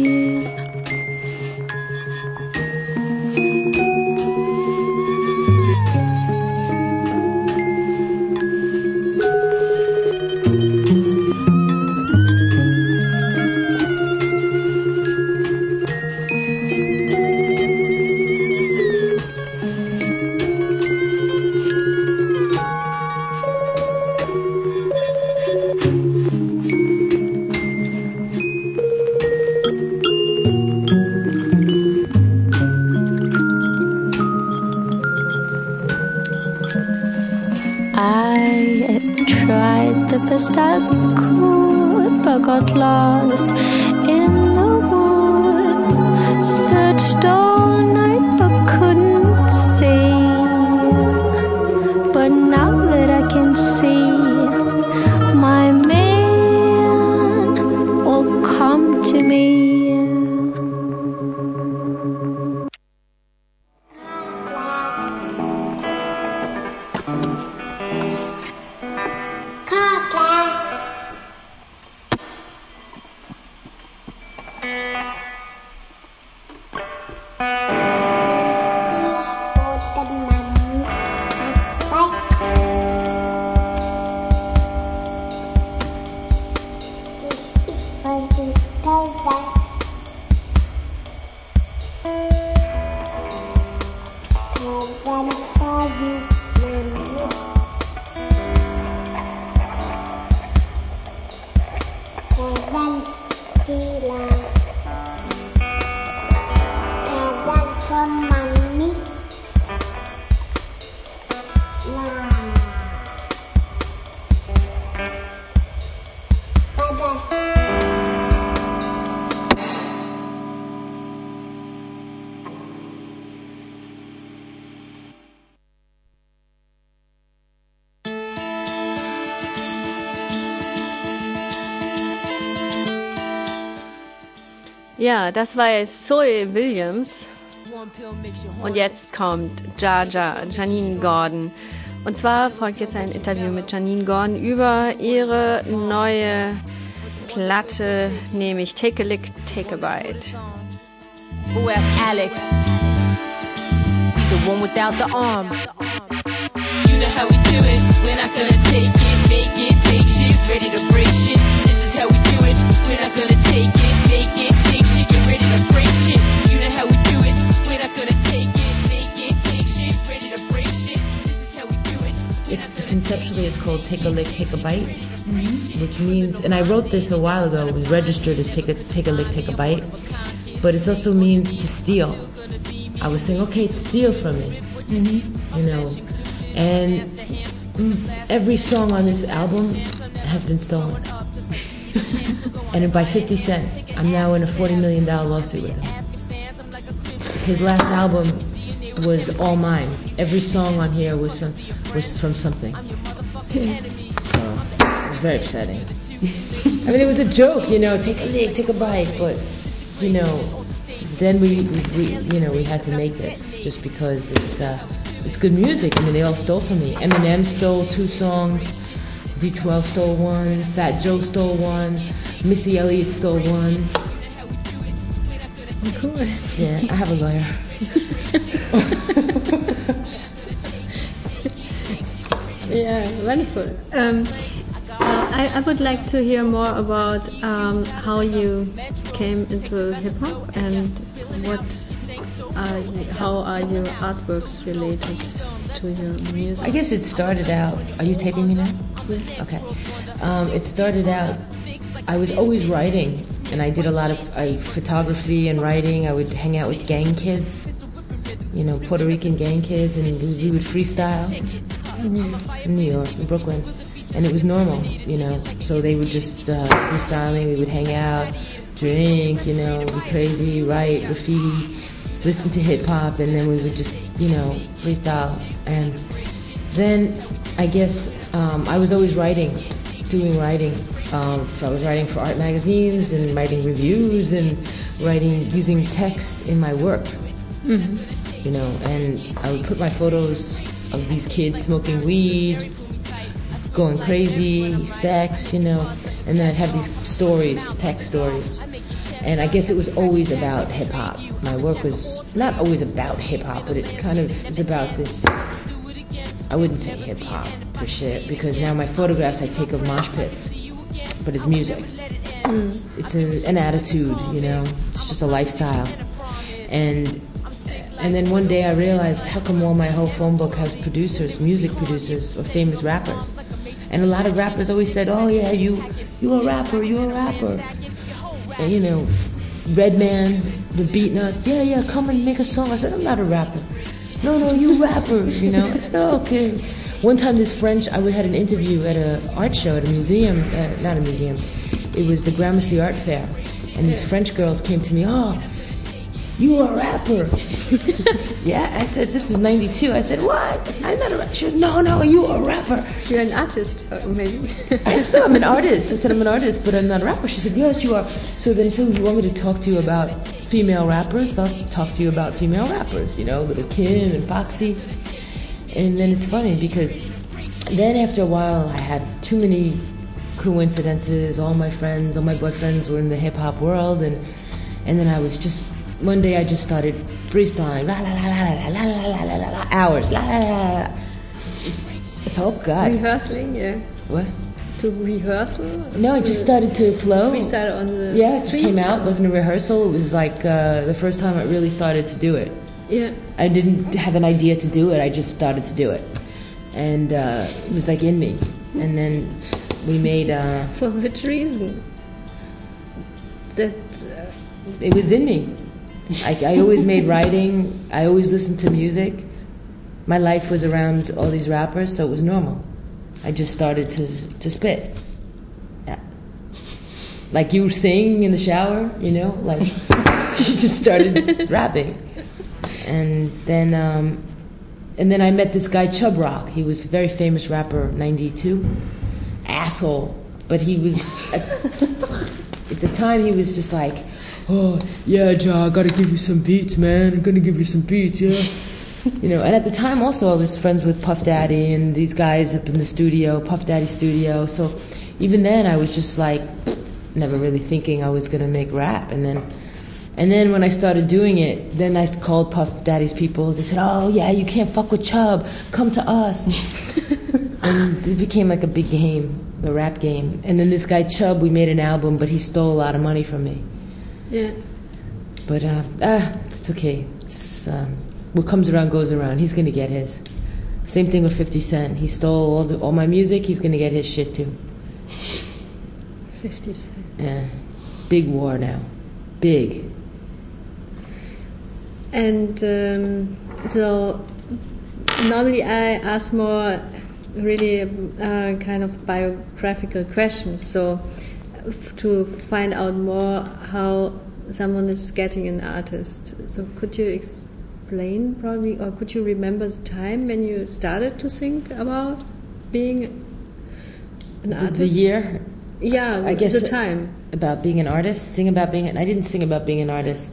I tried the best I could, but got lost in the woods. Searched all night but couldn't see. But now that I can see, my man will come to me. Ja, das war jetzt Zoe Williams und jetzt kommt Jaja, Janine Gordon. Und zwar folgt jetzt ein Interview mit Janine Gordon über ihre neue Platte, nämlich Take a Lick, Take a Bite. Who asked Alex? He's the one without the arm. You know how we do it. We're not gonna take it, make it, take shit, ready to break shit. This is how we do it. We're not gonna take it, make it, take shit, get ready to break shit. You know how we do it. We're not gonna take it, make it, take shit, ready to break shit. This is how we do it. It's conceptually it's called Take a Lick, Take a Bite, mm-hmm. which means, and I wrote this a while ago. It was registered as Take a Take a Lick, Take a Bite, but it also means to steal. I was saying, okay, steal from me, mm-hmm. you know, and every song on this album has been stolen. And by fifty cent, I'm now in a forty million dollars lawsuit with him. His last album was all mine. Every song on here was some, was from something. So, it was very upsetting. I mean, it was a joke, you know, take a lick, take a bite, but, you know, then we, we you know, we had to make this just because it's, uh, it's good music. I mean, they all stole from me. Eminem stole two songs. D twelve stole one. Fat Joe stole one. Missy Elliott stole one. Cool. Yeah, I have a lawyer. Yeah, wonderful. Um, uh, I, I would like to hear more about um, how you came into hip hop and what are you, how are your artworks related to your music? I guess it started out. Are you taping me now? Yes. Okay. Um, it started out. I was always writing, and I did a lot of uh, photography and writing. I would hang out with gang kids, you know, Puerto Rican gang kids, and we, we would freestyle mm-hmm. in New York, in Brooklyn, and it was normal, you know. So they would just uh, freestyling. We would hang out, drink, you know, be crazy, write, graffiti, listen to hip hop, and then we would just, you know, freestyle. And then I guess um, I was always writing, doing writing. Um, so I was writing for art magazines and writing reviews and writing using text in my work, mm-hmm. you know. And I would put my photos of these kids smoking weed, going crazy, sex, you know. And then I'd have these stories, text stories. And I guess it was always about hip hop. My work was not always about hip hop, but it kind of is about this. I wouldn't say hip hop for shit, because now my photographs I take of mosh pits, but it's music. Mm. It's a, an attitude, you know. It's just a lifestyle. And and then one day I realized, how come all my whole phone book has producers, music producers, or famous rappers? And a lot of rappers always said, oh yeah, you you a rapper, you a rapper. And, you know, Redman, the Beatnuts, yeah, yeah, come and make a song. I said, I'm not a rapper. No, no, you rapper, you know. No, okay. One time this French, I had an interview at an art show at a museum, uh, not a museum, it was the Gramercy Art Fair. And these French girls came to me, oh, you are a rapper. Yeah, I said, this is ninety-two. I said, what? I'm not a rapper. She said, no, no, you are a rapper. You're an artist, uh, maybe. I said, no, I'm an artist. I said, I'm an artist, but I'm not a rapper. She said, yes, you are. So then he said, you want me to talk to you about female rappers? I'll talk to you about female rappers, you know, Little Kim and Foxy. And then it's funny because then after a while I had too many coincidences. All my friends, all my boyfriends were in the hip-hop world, and and then I was just, one day I just started freestyling, la la la la la la la la la la, hours, la la la la. So, oh God. Rehearsing, yeah. What? To rehearsal? No, it just started to flow. Freestyle on the Yeah, street? It just came out. It wasn't a rehearsal. It was like uh, the first time I really started to do it. Yeah. I didn't have an idea to do it. I just started to do it, and uh, it was like in me. And then we made. Uh, For which reason? That. Uh, it was in me. I, I always made writing. I always listened to music. My life was around all these rappers, so it was normal. I just started to to spit. Yeah. Like you sing in the shower, you know, like you just started rapping. And then um, and then I met this guy Chub Rock. He was a very famous rapper, ninety-two. Asshole. But he was at, at the time he was just like, oh yeah, Ja, I gotta give you some beats, man. I'm gonna give you some beats, yeah. You know, and at the time also I was friends with Puff Daddy and these guys up in the studio, Puff Daddy studio. So even then I was just like never really thinking I was gonna make rap. And then and then when I started doing it, then I called Puff Daddy's people. They said, oh yeah, you can't fuck with Chub, come to us. And it became like a big game, the rap game. And then this guy Chub, we made an album, but he stole a lot of money from me. Yeah. But uh, ah, it's okay. It's, um, what comes around goes around. He's gonna get his. Same thing with fifty Cent. He stole all the, all my music. He's gonna get his shit too. fifty Cent. Yeah. Big war now. Big. And um, so normally I ask more really uh, kind of biographical questions. So f- to find out more how someone is getting an artist. So could you explain probably, or could you remember the time when you started to think about being an the, artist? The year? Yeah, I guess the time. About being an artist? Sing about being an... I didn't sing about being an artist.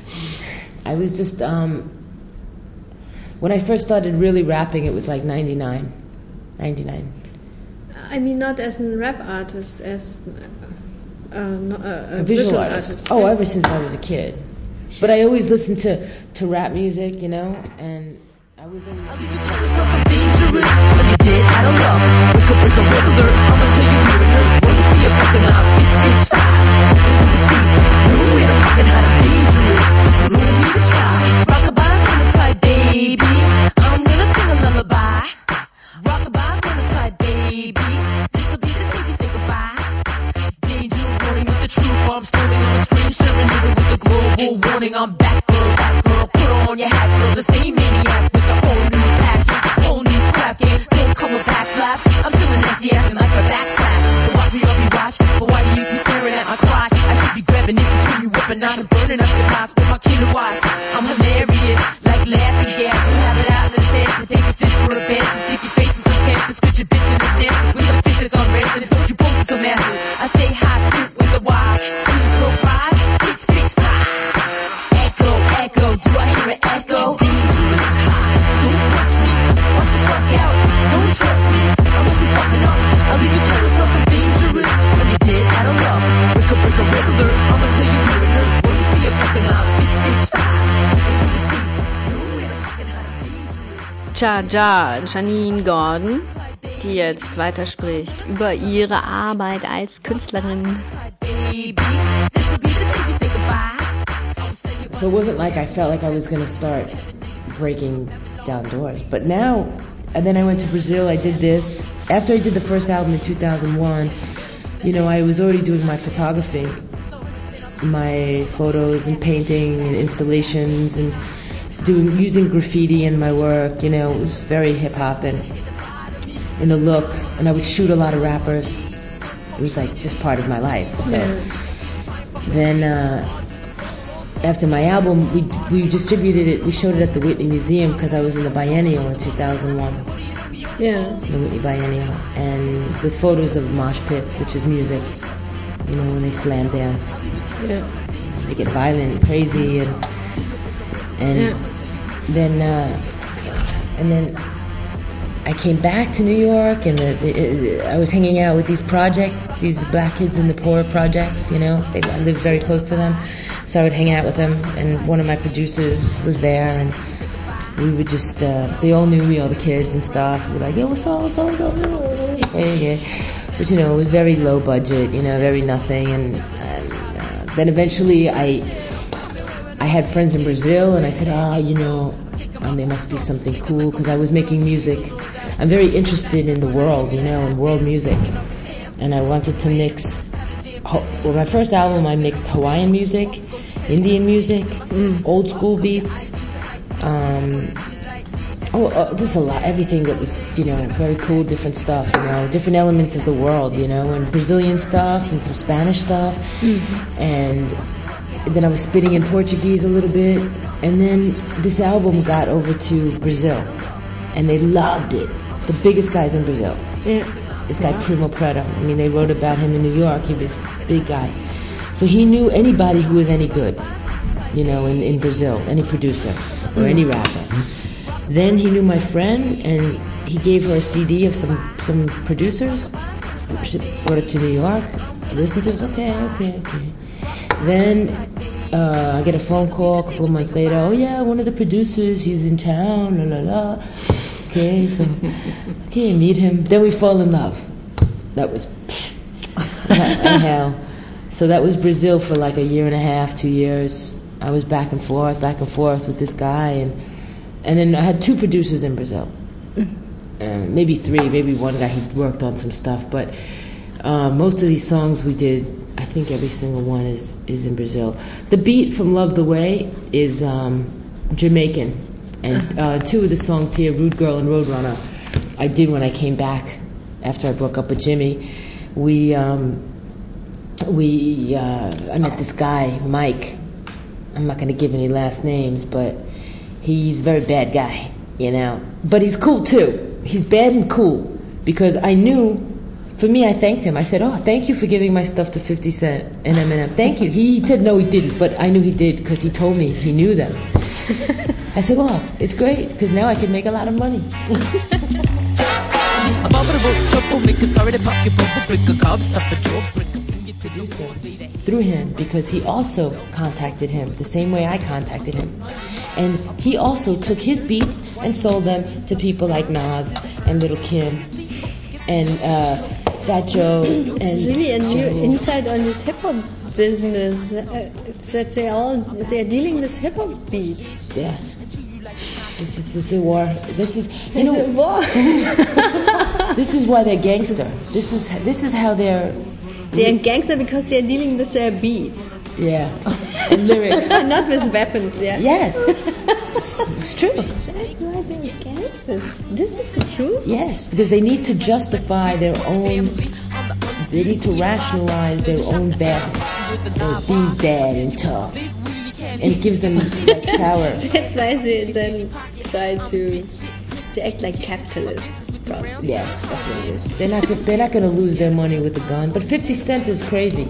I was just... Um, when I first started really rapping, it was like ninety-nine. ninety-nine. I mean, not as a rap artist, as uh, no, uh, a, a visual, visual artist. artist. Oh, ever since I was a kid. Yes. But I always listened to, to rap music, you know, and I was always... dangerous, but you did, I don't know. Wake up with a red alert, I'ma tell you you're a nerd. Wait for your fucking mouth, spit, spit, fire. This is the street, no way to fucking hide, I'm dangerous. So don't need to try. Rockabye, phenotype, baby. I'm gonna sing a lullaby. Rockabye, phenotype, baby. This'll be the day we say goodbye. Danger warning with the truth, I'm storming on the strange serenade with the global warning. I'm back, girl, back, girl. Put on your hat, girl, the same maniac with the whole new package, whole new crap game. Don't come with backslash. I'm still an nasty acting like a backslap. So watch me or be watched, but why do you keep staring at my crotch? I should be grabbing it until you whipping out and burning up the block with my kilowatts. I'm hilarious, like laughing gas. You have it out in the stands, but take a sip for a band to stick your face in some pants and scratch your bitch in the dance with some fitness on rest. And don't you poke so massive. I stay high, spit with the wild. Please go by, fix, fix, fly. Echo, echo, do I hear an echo? Dangerous, high, don't touch me. Watch the fuck out, don't trust me. I must be fucking up. I'll leave you to yourself, I'm dangerous. When you did, I don't know. Break up, break a red alert. I'ma tell you you're a nerd. Wait for your fucking mouth, spit, spit, fly. Ja Ja, Janine Gordon, die jetzt weiterspricht über ihre Arbeit als Künstlerin. So it wasn't like I felt like I was going to start breaking down doors. But now, and then I went to Brazil, I did this. After I did the first album in two thousand one, you know, I was already doing my photography, my photos and painting and installations and doing using graffiti in my work. You know, it was very hip hop and in the look, and I would shoot a lot of rappers. It was like just part of my life. So yeah. Then uh, after my album, we we distributed it. We showed it at the Whitney Museum because I was in the biennial in two thousand one. Yeah. The Whitney Biennial, and with photos of mosh pits, which is music. You know, when they slam dance. Yeah. They get violent and crazy and. And yeah. then, uh, and then I came back to New York, and the, the, I was hanging out with these projects, these black kids in the poor projects. You know, they, I lived very close to them, so I would hang out with them. And one of my producers was there, and we would just, uh, they all knew me, all the kids and stuff. We'd be like, "Yo, what's up, what's up, what's up?" Yeah, yeah. But you know, it was very low budget, you know, very nothing. And, and uh, then eventually, I. I had friends in Brazil, and I said, ah, oh, you know, um, there must be something cool, because I was making music. I'm very interested in the world, you know, in world music. And I wanted to mix, well, my first album I mixed Hawaiian music, Indian music, mm. old school beats, um, oh, uh, just a lot, everything that was, you know, very cool, different stuff, you know, different elements of the world, you know, and Brazilian stuff and some Spanish stuff. Mm-hmm. And then I was spitting in Portuguese a little bit, and then this album got over to Brazil, and they loved it. The biggest guys in Brazil. Yeah. This guy, wow. Primo Preto. I mean, they wrote about him in New York. He was a big guy. So he knew anybody who was any good, you know, in, in Brazil, any producer or mm. any rapper. Then he knew my friend, and he gave her a C D of some, some producers. She brought it to New York. I listened to it. It was okay, okay, okay. Then uh, I get a phone call a couple of months later. Oh yeah, one of the producers, he's in town, la la la. Okay, so okay, meet him. Then we fall in love. That was hell. So that was Brazil for like a year and a half, two years. I was back and forth, back and forth with this guy, and and then I had two producers in Brazil, uh, maybe three, maybe one guy he worked on some stuff, but uh, most of these songs we did. I think every single one is, is in Brazil. The beat from Love the Way is um, Jamaican. And uh, two of the songs here, Rude Girl and Roadrunner, I did when I came back after I broke up with Jimmy. We, um, we, uh, I met this guy, Mike. I'm not going to give any last names, but he's a very bad guy, you know. But he's cool too. He's bad and cool, because I knew. For me, I thanked him. I said, oh, thank you for giving my stuff to fifty Cent and Eminem. Thank you. He, he said, no, he didn't, but I knew he did because he told me he knew them. I said, well, it's great because now I can make a lot of money. Producer through him, because he also contacted him the same way I contacted him. And he also took his beats and sold them to people like Nas and Little Kim and uh, Fat Joe. And it's really a new insight on this hip hop business. Uh, it's that they all they are dealing with hip hop beats. Yeah, this is, this is a war. This is you it's know a war. This is why they're gangster. This is this is how they're. They are gangster because they are dealing with their beats. Yeah, and lyrics. Not with weapons. Yeah. Yes, it's, it's true. That's why they're gangsters. This is the truth. Yes, because they need to justify their own. They need to rationalize their own badness, or being bad and tough, and it gives them like power. That's why they then try to to act like capitalists. Probably. Yes, that's what it is. They're not they're not going to lose their money with a gun. But fifty Cent is crazy.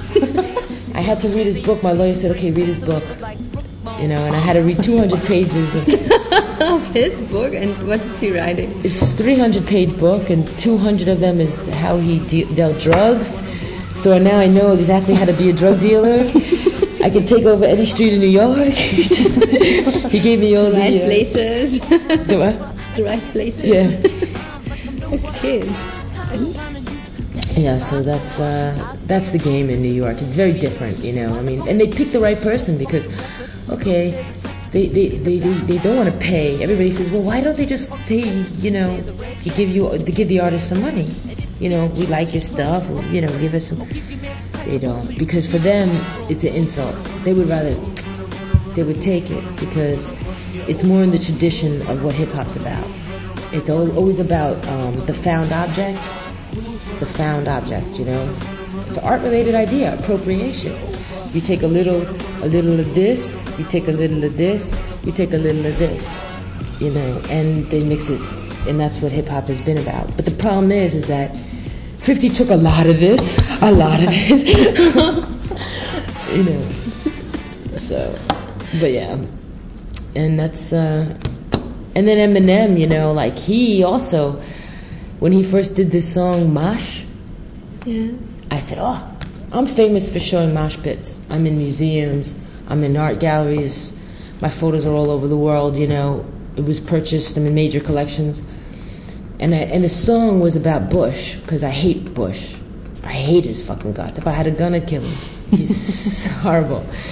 I had to read his book. My lawyer said, "Okay, read his book." You know, and I had to read two hundred pages of, of his book. And what is he writing? It's a three hundred page book, and two hundred of them is how he de- dealt drugs. So now I know exactly how to be a drug dealer. I can take over any street in New York. Just, he gave me all the right uh, places. The what? The right places. Yeah. Okay. And? Yeah, so that's uh, that's the game in New York. It's very different, you know. I mean, and they pick the right person because, okay, they they, they, they, they don't want to pay. Everybody says, well, why don't they just say, you know, you give you they give the artist some money, you know, we like your stuff, or, you know, give us some. They don't, because for them it's an insult. They would rather they would take it because it's more in the tradition of what hip hop's about. It's always about um, the found object, the found object, you know. It's an art-related idea, appropriation. You take a little, a little of this, you take a little of this, you take a little of this, you know, and they mix it, and that's what hip-hop has been about. But the problem is, is that fifty took a lot of this, a lot of it, you know. So, but yeah, and that's. Uh, And then Eminem, you know, like he also, when he first did this song Mosh, yeah. I said, oh, I'm famous for showing mosh pits. I'm in museums, I'm in art galleries, my photos are all over the world, you know. It was purchased, I'm in major collections. And I, and the song was about Bush, because I hate Bush. I hate his fucking guts. If I had a gun, I'd kill him. He's horrible.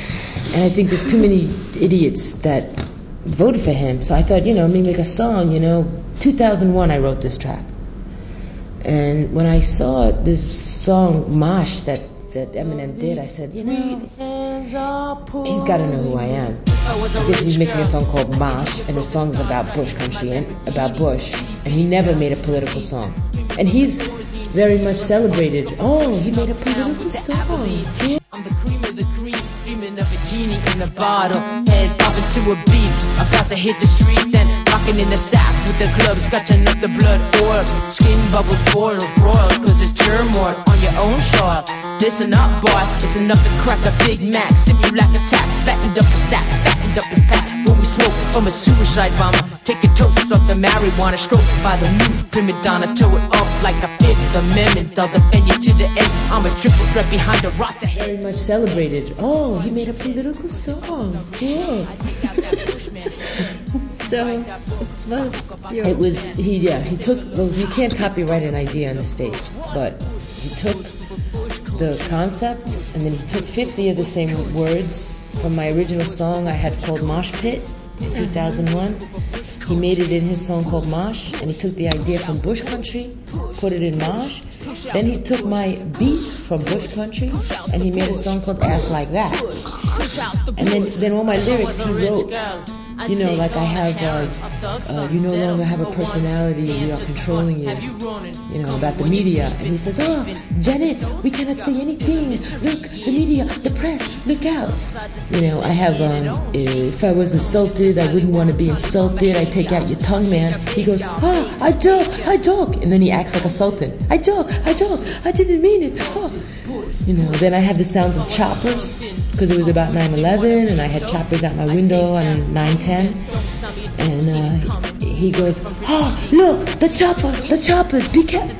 And I think there's too many idiots that voted for him. So I thought, you know, let me make a song, you know. two thousand one I wrote this track. And when I saw this song, Mosh, that, that Eminem did, I said, you know, he's got to know who I am. Because he's making a song called Mosh, and the song's about Bush country and about Bush. And he never made a political song. And he's very much celebrated. Oh, he made a political song. Yeah. I'm the cream of the cream, dreaming of a genie in a bottle. Head popping to a beat, about to hit the street, then rocking in the sack with the club, scratching up the blood oil. Skin bubbles boil, broil, cause it's turmoil on your own shore. Listen up, boy, it's enough to crack a Big Mac. Sip you like a tap, fattened up a stack, fattened up his pack. When we smoke from a suicide bomber, taking toasts off the marijuana, stroked by the new prima donna, tow it up like a Fifth Amendment. I'll defend you to the end. I'm a triple threat behind the roster. Very much celebrated. Oh, he made a political song. Cool. So, well, it was he. Yeah, he took. Well, you can't copyright an idea on the stage, but he took the concept and then he took fifty of the same words from my original song I had called Mosh Pit in two thousand one. He made it in his song called Mosh, and he took the idea from Bush Country, put it in Mosh. Then he took my beat from Bush Country, and he made a song called Ass Like That. And then, then all my lyrics he wrote. You know, like I have, uh, uh, you no longer have a personality, we are controlling you. You know, about the media. And he says, oh, Janet, we cannot say anything. Look, the media, the press, look out. You know, I have, um, if I was insulted, I wouldn't want to be insulted. I take out your tongue, man. He goes, oh, I joke, I joke. And then he acts like a sultan. I joke, I joke, I didn't mean it. Oh. You know, then I have the sounds of choppers, because it was about nine eleven, and I had choppers out my window on nine ten, and uh, he goes, oh, look, the choppers, the choppers, be careful.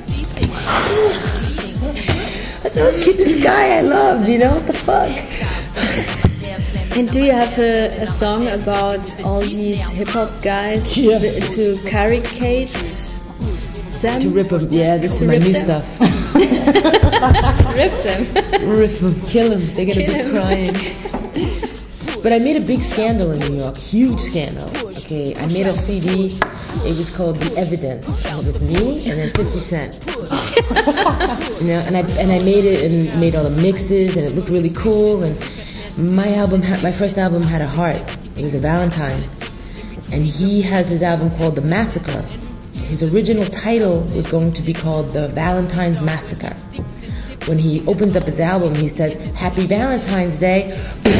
I said, oh, kid, this guy I loved, you know, what the fuck? And do you have a, a song about all these hip-hop guys yeah. to caricate them? To rip them, yeah, this is my new them? stuff. Rip them. Rip them, kill them, they're gonna Kill be him. crying. But I made a big scandal in New York, huge scandal. Okay, I made a C D, it was called The Evidence. And it was me and then fifty Cent. You know, and I and I made it and made all the mixes, and it looked really cool. And my album, had, my first album had a heart. It was a Valentine, and he has his album called The Massacre. His original title was going to be called The Valentine's Massacre. When he opens up his album, he says, Happy Valentine's Day.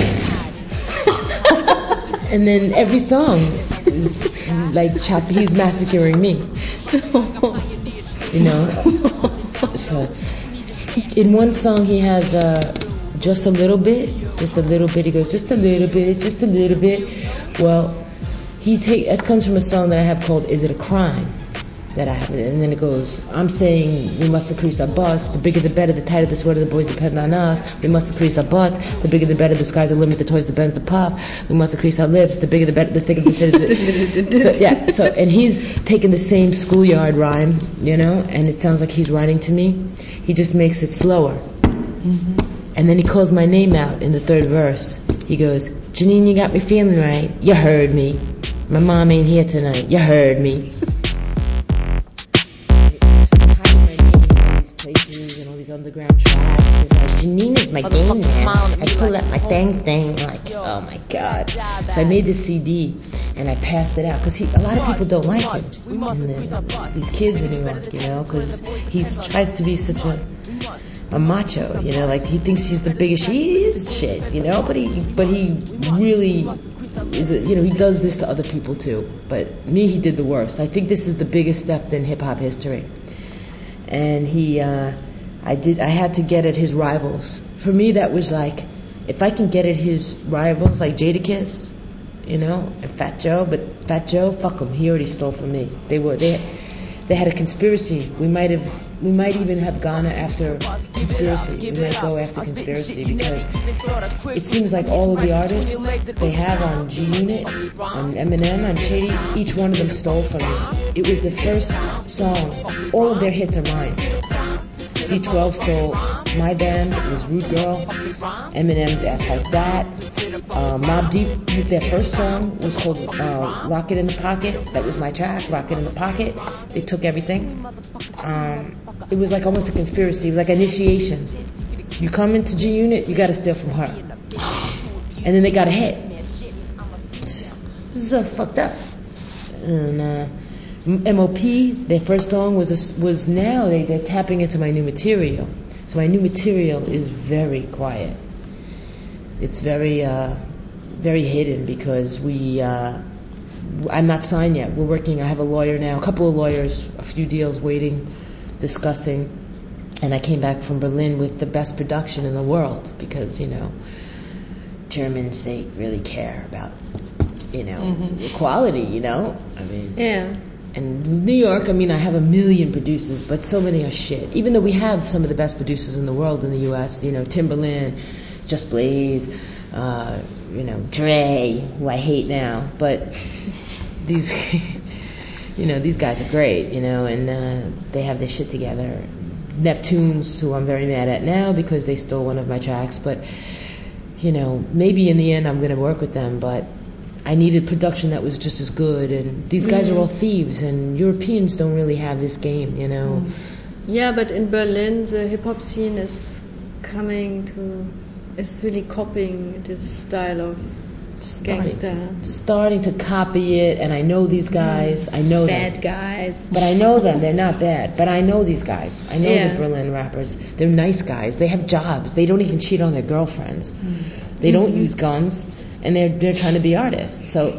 And then every song is like, chop, he's massacring me. You know? So it's... In one song he has uh, just a little bit, just a little bit. He goes, just a little bit, just a little bit. Well, he take, it comes from a song that I have called Is It a Crime? That I have, and then it goes, I'm saying we must increase our butts, the bigger the better, the tighter the sweater, the boys depend on us, we must increase our butts, the bigger the better, the sky's the limit, the toys, the bends, the puff, we must increase our lips, the bigger the better, the thicker the fitter. So, yeah, so, and he's taking the same schoolyard rhyme, you know, and it sounds like he's writing to me, he just makes it slower. Mm-hmm. And then he calls my name out in the third verse. He goes, Janine, you got me feeling right, you heard me, my mom ain't here tonight, you heard me. And all these underground tracks. It's like, Janine is my game man. I pull up my thing thing. Like, oh my god. So I made this C D and I passed it out because a lot of people don't like him. And then, these kids in New York, you know, because he tries to be such a a macho, you know, like he thinks he's the biggest. He is shit, you know, but he but he really is. A, you know, he does this to other people too. But me, he did the worst. I think this is the biggest theft in hip hop history. And he, uh, I did, I had to get at his rivals. For me, that was like, if I can get at his rivals, like Jadakiss, you know, and Fat Joe, but Fat Joe, fuck him, he already stole from me. They were, they, they had a conspiracy. We might have, we might even have gone after conspiracy. We might go after conspiracy because it seems like all of the artists they have on G Unit, on Eminem, on Shady, each one of them stole from me. It was the first song. All of their hits are mine. D twelve stole my band, it was Rude Girl. Eminem's Ass Like That. Uh, Mobb Deep, their first song was called uh, Rocket in the Pocket. That was my track, Rocket in the Pocket. They took everything. Um, it was like almost a conspiracy. It was like initiation. You come into G Unit, you got to steal from her. And then they got a hit. This is uh, fucked up. And uh, M O P, their first song was a, was now they, they're tapping into my new material. So my new material is very quiet. It's very uh, very hidden because we uh, I'm not signed yet. We're working. I have a lawyer now, a couple of lawyers, a few deals waiting, discussing. And I came back from Berlin with the best production in the world because, you know, Germans, they really care about, you know, mm-hmm. quality, you know? I mean, yeah. And New York, I mean, I have a million producers, but so many are shit. Even though we have some of the best producers in the world in the U S, you know, Timberland, Just Blaze, uh, you know, Dre, who I hate now, but these, you know, these guys are great, you know, and uh, they have their shit together. Neptunes, who I'm very mad at now because they stole one of my tracks, but, you know, maybe in the end I'm going to work with them, but I needed production that was just as good, and these guys mm. are all thieves, and Europeans don't really have this game, you know. Mm. Yeah, but in Berlin the hip-hop scene is coming to, is really copying this style of starting gangster. To, starting to copy it, and I know these guys, mm. I know bad them. guys. But I know them, they're not bad, but I know these guys. I know yeah. the Berlin rappers. They're nice guys, they have jobs, they don't even cheat on their girlfriends. Mm. They don't mm-hmm. use guns. And they're they're trying to be artists. So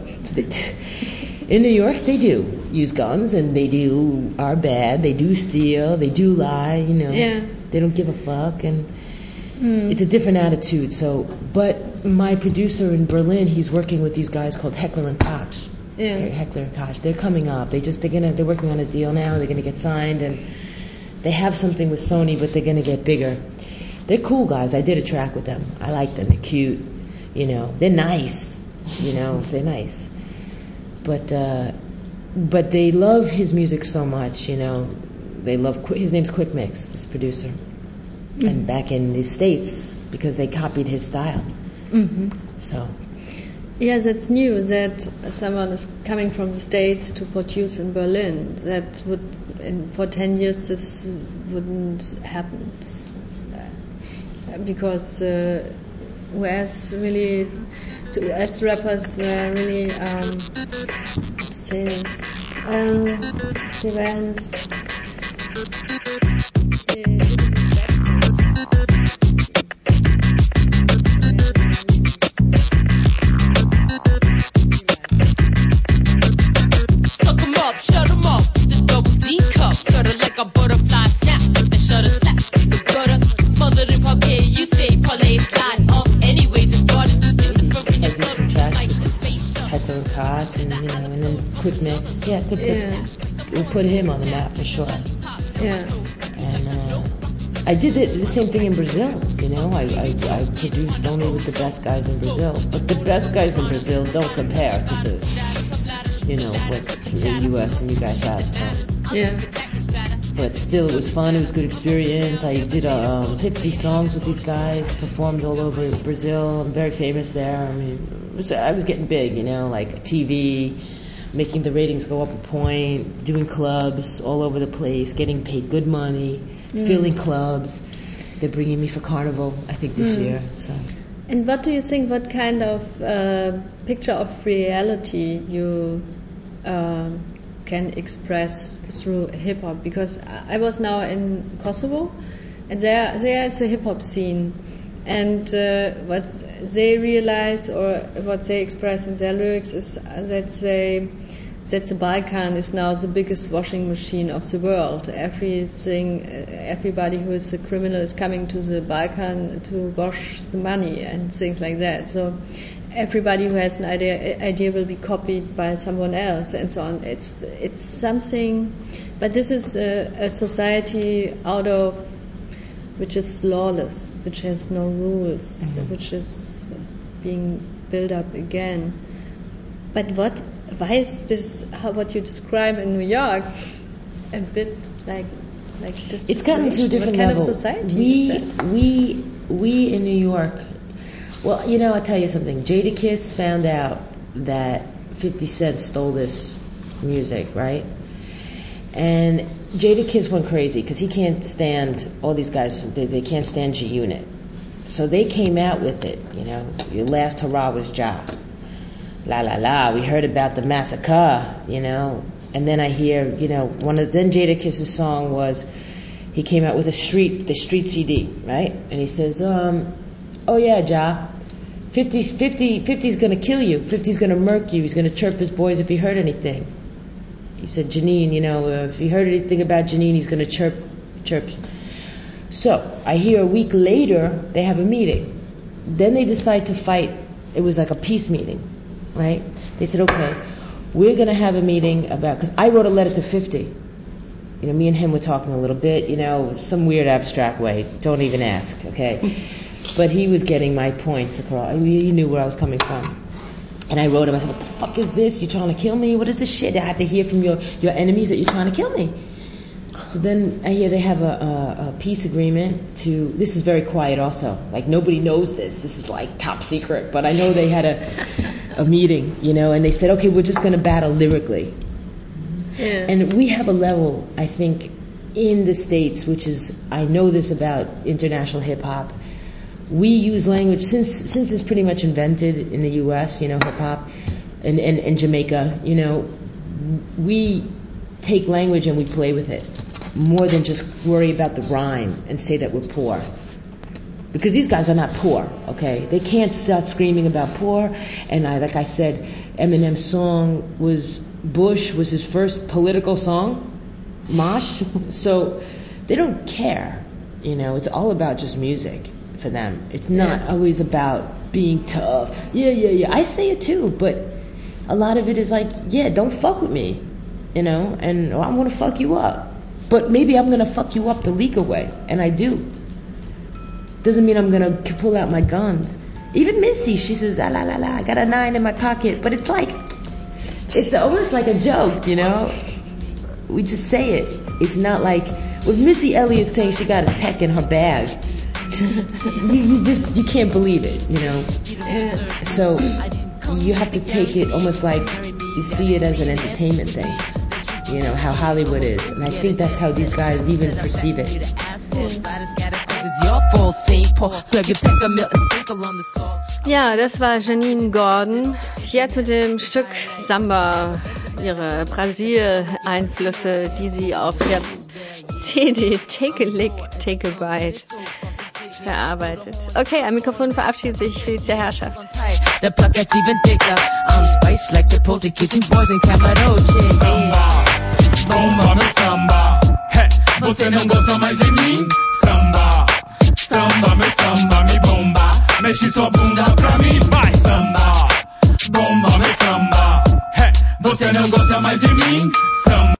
in New York, they do use guns, and they do are bad. They do steal. They do lie. You know. Yeah. They don't give a fuck, and mm. it's a different attitude. So, but my producer in Berlin, he's working with these guys called Heckler and Koch. Yeah. Okay, Heckler and Koch. They're coming up. They just they're gonna they're working on a deal now. They're gonna get signed, and they have something with Sony, but they're gonna get bigger. They're cool guys. I did a track with them. I like them. They're cute. You know, they're nice, you know, they're nice. But uh, but they love his music so much, you know. They love, Qu- his name's Quick Mix, this producer. Mm-hmm. And back in the States, because they copied his style. Mm-hmm. So. Yeah, that's new, that someone is coming from the States to produce in Berlin. That would, in, for ten years, this wouldn't happen. Uh, because... Uh, Whereas really, the U S rappers were really, um, how to say this, um, they weren't, they didn't Suck 'em up, shut 'em up, the double D cup, cut her like a butterfly snap, and shut her slap, the butter, smothered in papier, you say parlay slide up. Heckler and Koch, and you know, and then Quick Mix. Yeah, could put, yeah. we'll put him on the map for sure. Yeah. And uh, I did the, the same thing in Brazil. You know, I, I I produced only with the best guys in Brazil, but the best guys in Brazil don't compare to the, you know, what the U S and you guys have. So. Yeah. But still, it was fun. It was a good experience. I did uh, um, fifty songs with these guys, performed all over Brazil. I'm very famous there. I mean, it was, I was getting big, you know, like T V, making the ratings go up a point, doing clubs all over the place, getting paid good money, mm. filling clubs. They're bringing me for Carnival, I think, this mm. year. So. And what do you think, what kind of uh, picture of reality you... Uh, can express through hip hop? Because I was now in Kosovo, and there there is a hip hop scene, and uh, what they realize or what they express in their lyrics is that they that the Balkan is now the biggest washing machine of the world. Everything, everybody who is a criminal is coming to the Balkan to wash the money and things like that. So. Everybody who has an idea idea will be copied by someone else and so on. It's it's something, but this is a, a society out of which is lawless, which has no rules, mm-hmm. which is being built up again. But what? Why is this? How what you describe in New York? A bit like like this. It's gotten to a different what kind level. Of society we is that? we we in New York Well, you know, I'll tell you something. Jadakiss found out that fifty Cent stole this music, right? And Jadakiss went crazy because he can't stand all these guys. They, they can't stand G-Unit. So they came out with it, you know. Your last hurrah was Ja. La la la. We heard about the massacre, you know. And then I hear, you know, one of then Jadakiss's song was, he came out with a street, the street C D, right? And he says, um, oh yeah, Ja, fifty's, fifty, fifty's gonna kill you. fifty's gonna murk you. He's gonna chirp his boys if he heard anything. He said, Janine, you know, uh, if he heard anything about Janine, he's gonna chirp, chirps. So I hear a week later they have a meeting. Then they decide to fight. It was like a peace meeting, right? They said, okay, we're gonna have a meeting about, because I wrote a letter to fifty. You know, me and him were talking a little bit, you know, some weird abstract way. Don't even ask, okay? But he was getting my points across. He knew where I was coming from. And I wrote him, I said, what the fuck is this? You trying to kill me? What is this shit? I have to hear from your, your enemies that you're trying to kill me. So then I hear they have a, a, a peace agreement to, this is very quiet also. Like nobody knows this. This is like top secret. But I know they had a, a meeting, you know, and they said, okay, we're just going to battle lyrically. Yeah. And we have a level, I think, in the States, which is, I know this about international hip-hop. We use language, since since it's pretty much invented in the U S, you know, hip-hop, and, and, and Jamaica, you know, we take language and we play with it, more than just worry about the rhyme and say that we're poor. Because these guys are not poor, okay? They can't start screaming about poor, and I, like I said, Eminem's song was, Bush was his first political song, Mosh, so they don't care, you know, it's all about just music for them. It's not yeah. always about being tough. Yeah, yeah, yeah, I say it too, but a lot of it is like, yeah, don't fuck with me, you know, and well, I'm gonna fuck you up. But maybe I'm gonna fuck you up the legal way, and I do. Doesn't mean I'm gonna pull out my guns. Even Missy, she says, ah, la la la, I got a nine in my pocket, but it's like, it's almost like a joke, you know? We just say it. It's not like, with Missy Elliott saying she got a tech in her bag, you, you just, you can't believe it, you know? So, you have to take it almost like you see it as an entertainment thing. You know, how Hollywood is. And I think that's how these guys even perceive it. Ja, das war Janine Gordon. Jetzt mit dem Stück Samba, ihre Brasil-Einflüsse, die sie auf der C D Take a Lick, Take a Bite verarbeitet. Okay, am Mikrofon verabschiedet sich Felicia Herrschaft. The plug gets even thicker. I'm spice like the potent kissing boys in Camarote. Samba, bomba meu samba. Hey, você não gosta mais de mim? Samba, samba meu samba me bomba. Mexe sua bunda pra mim, vai samba, bomba meu samba. Hey, você não gosta mais de mim? Samba.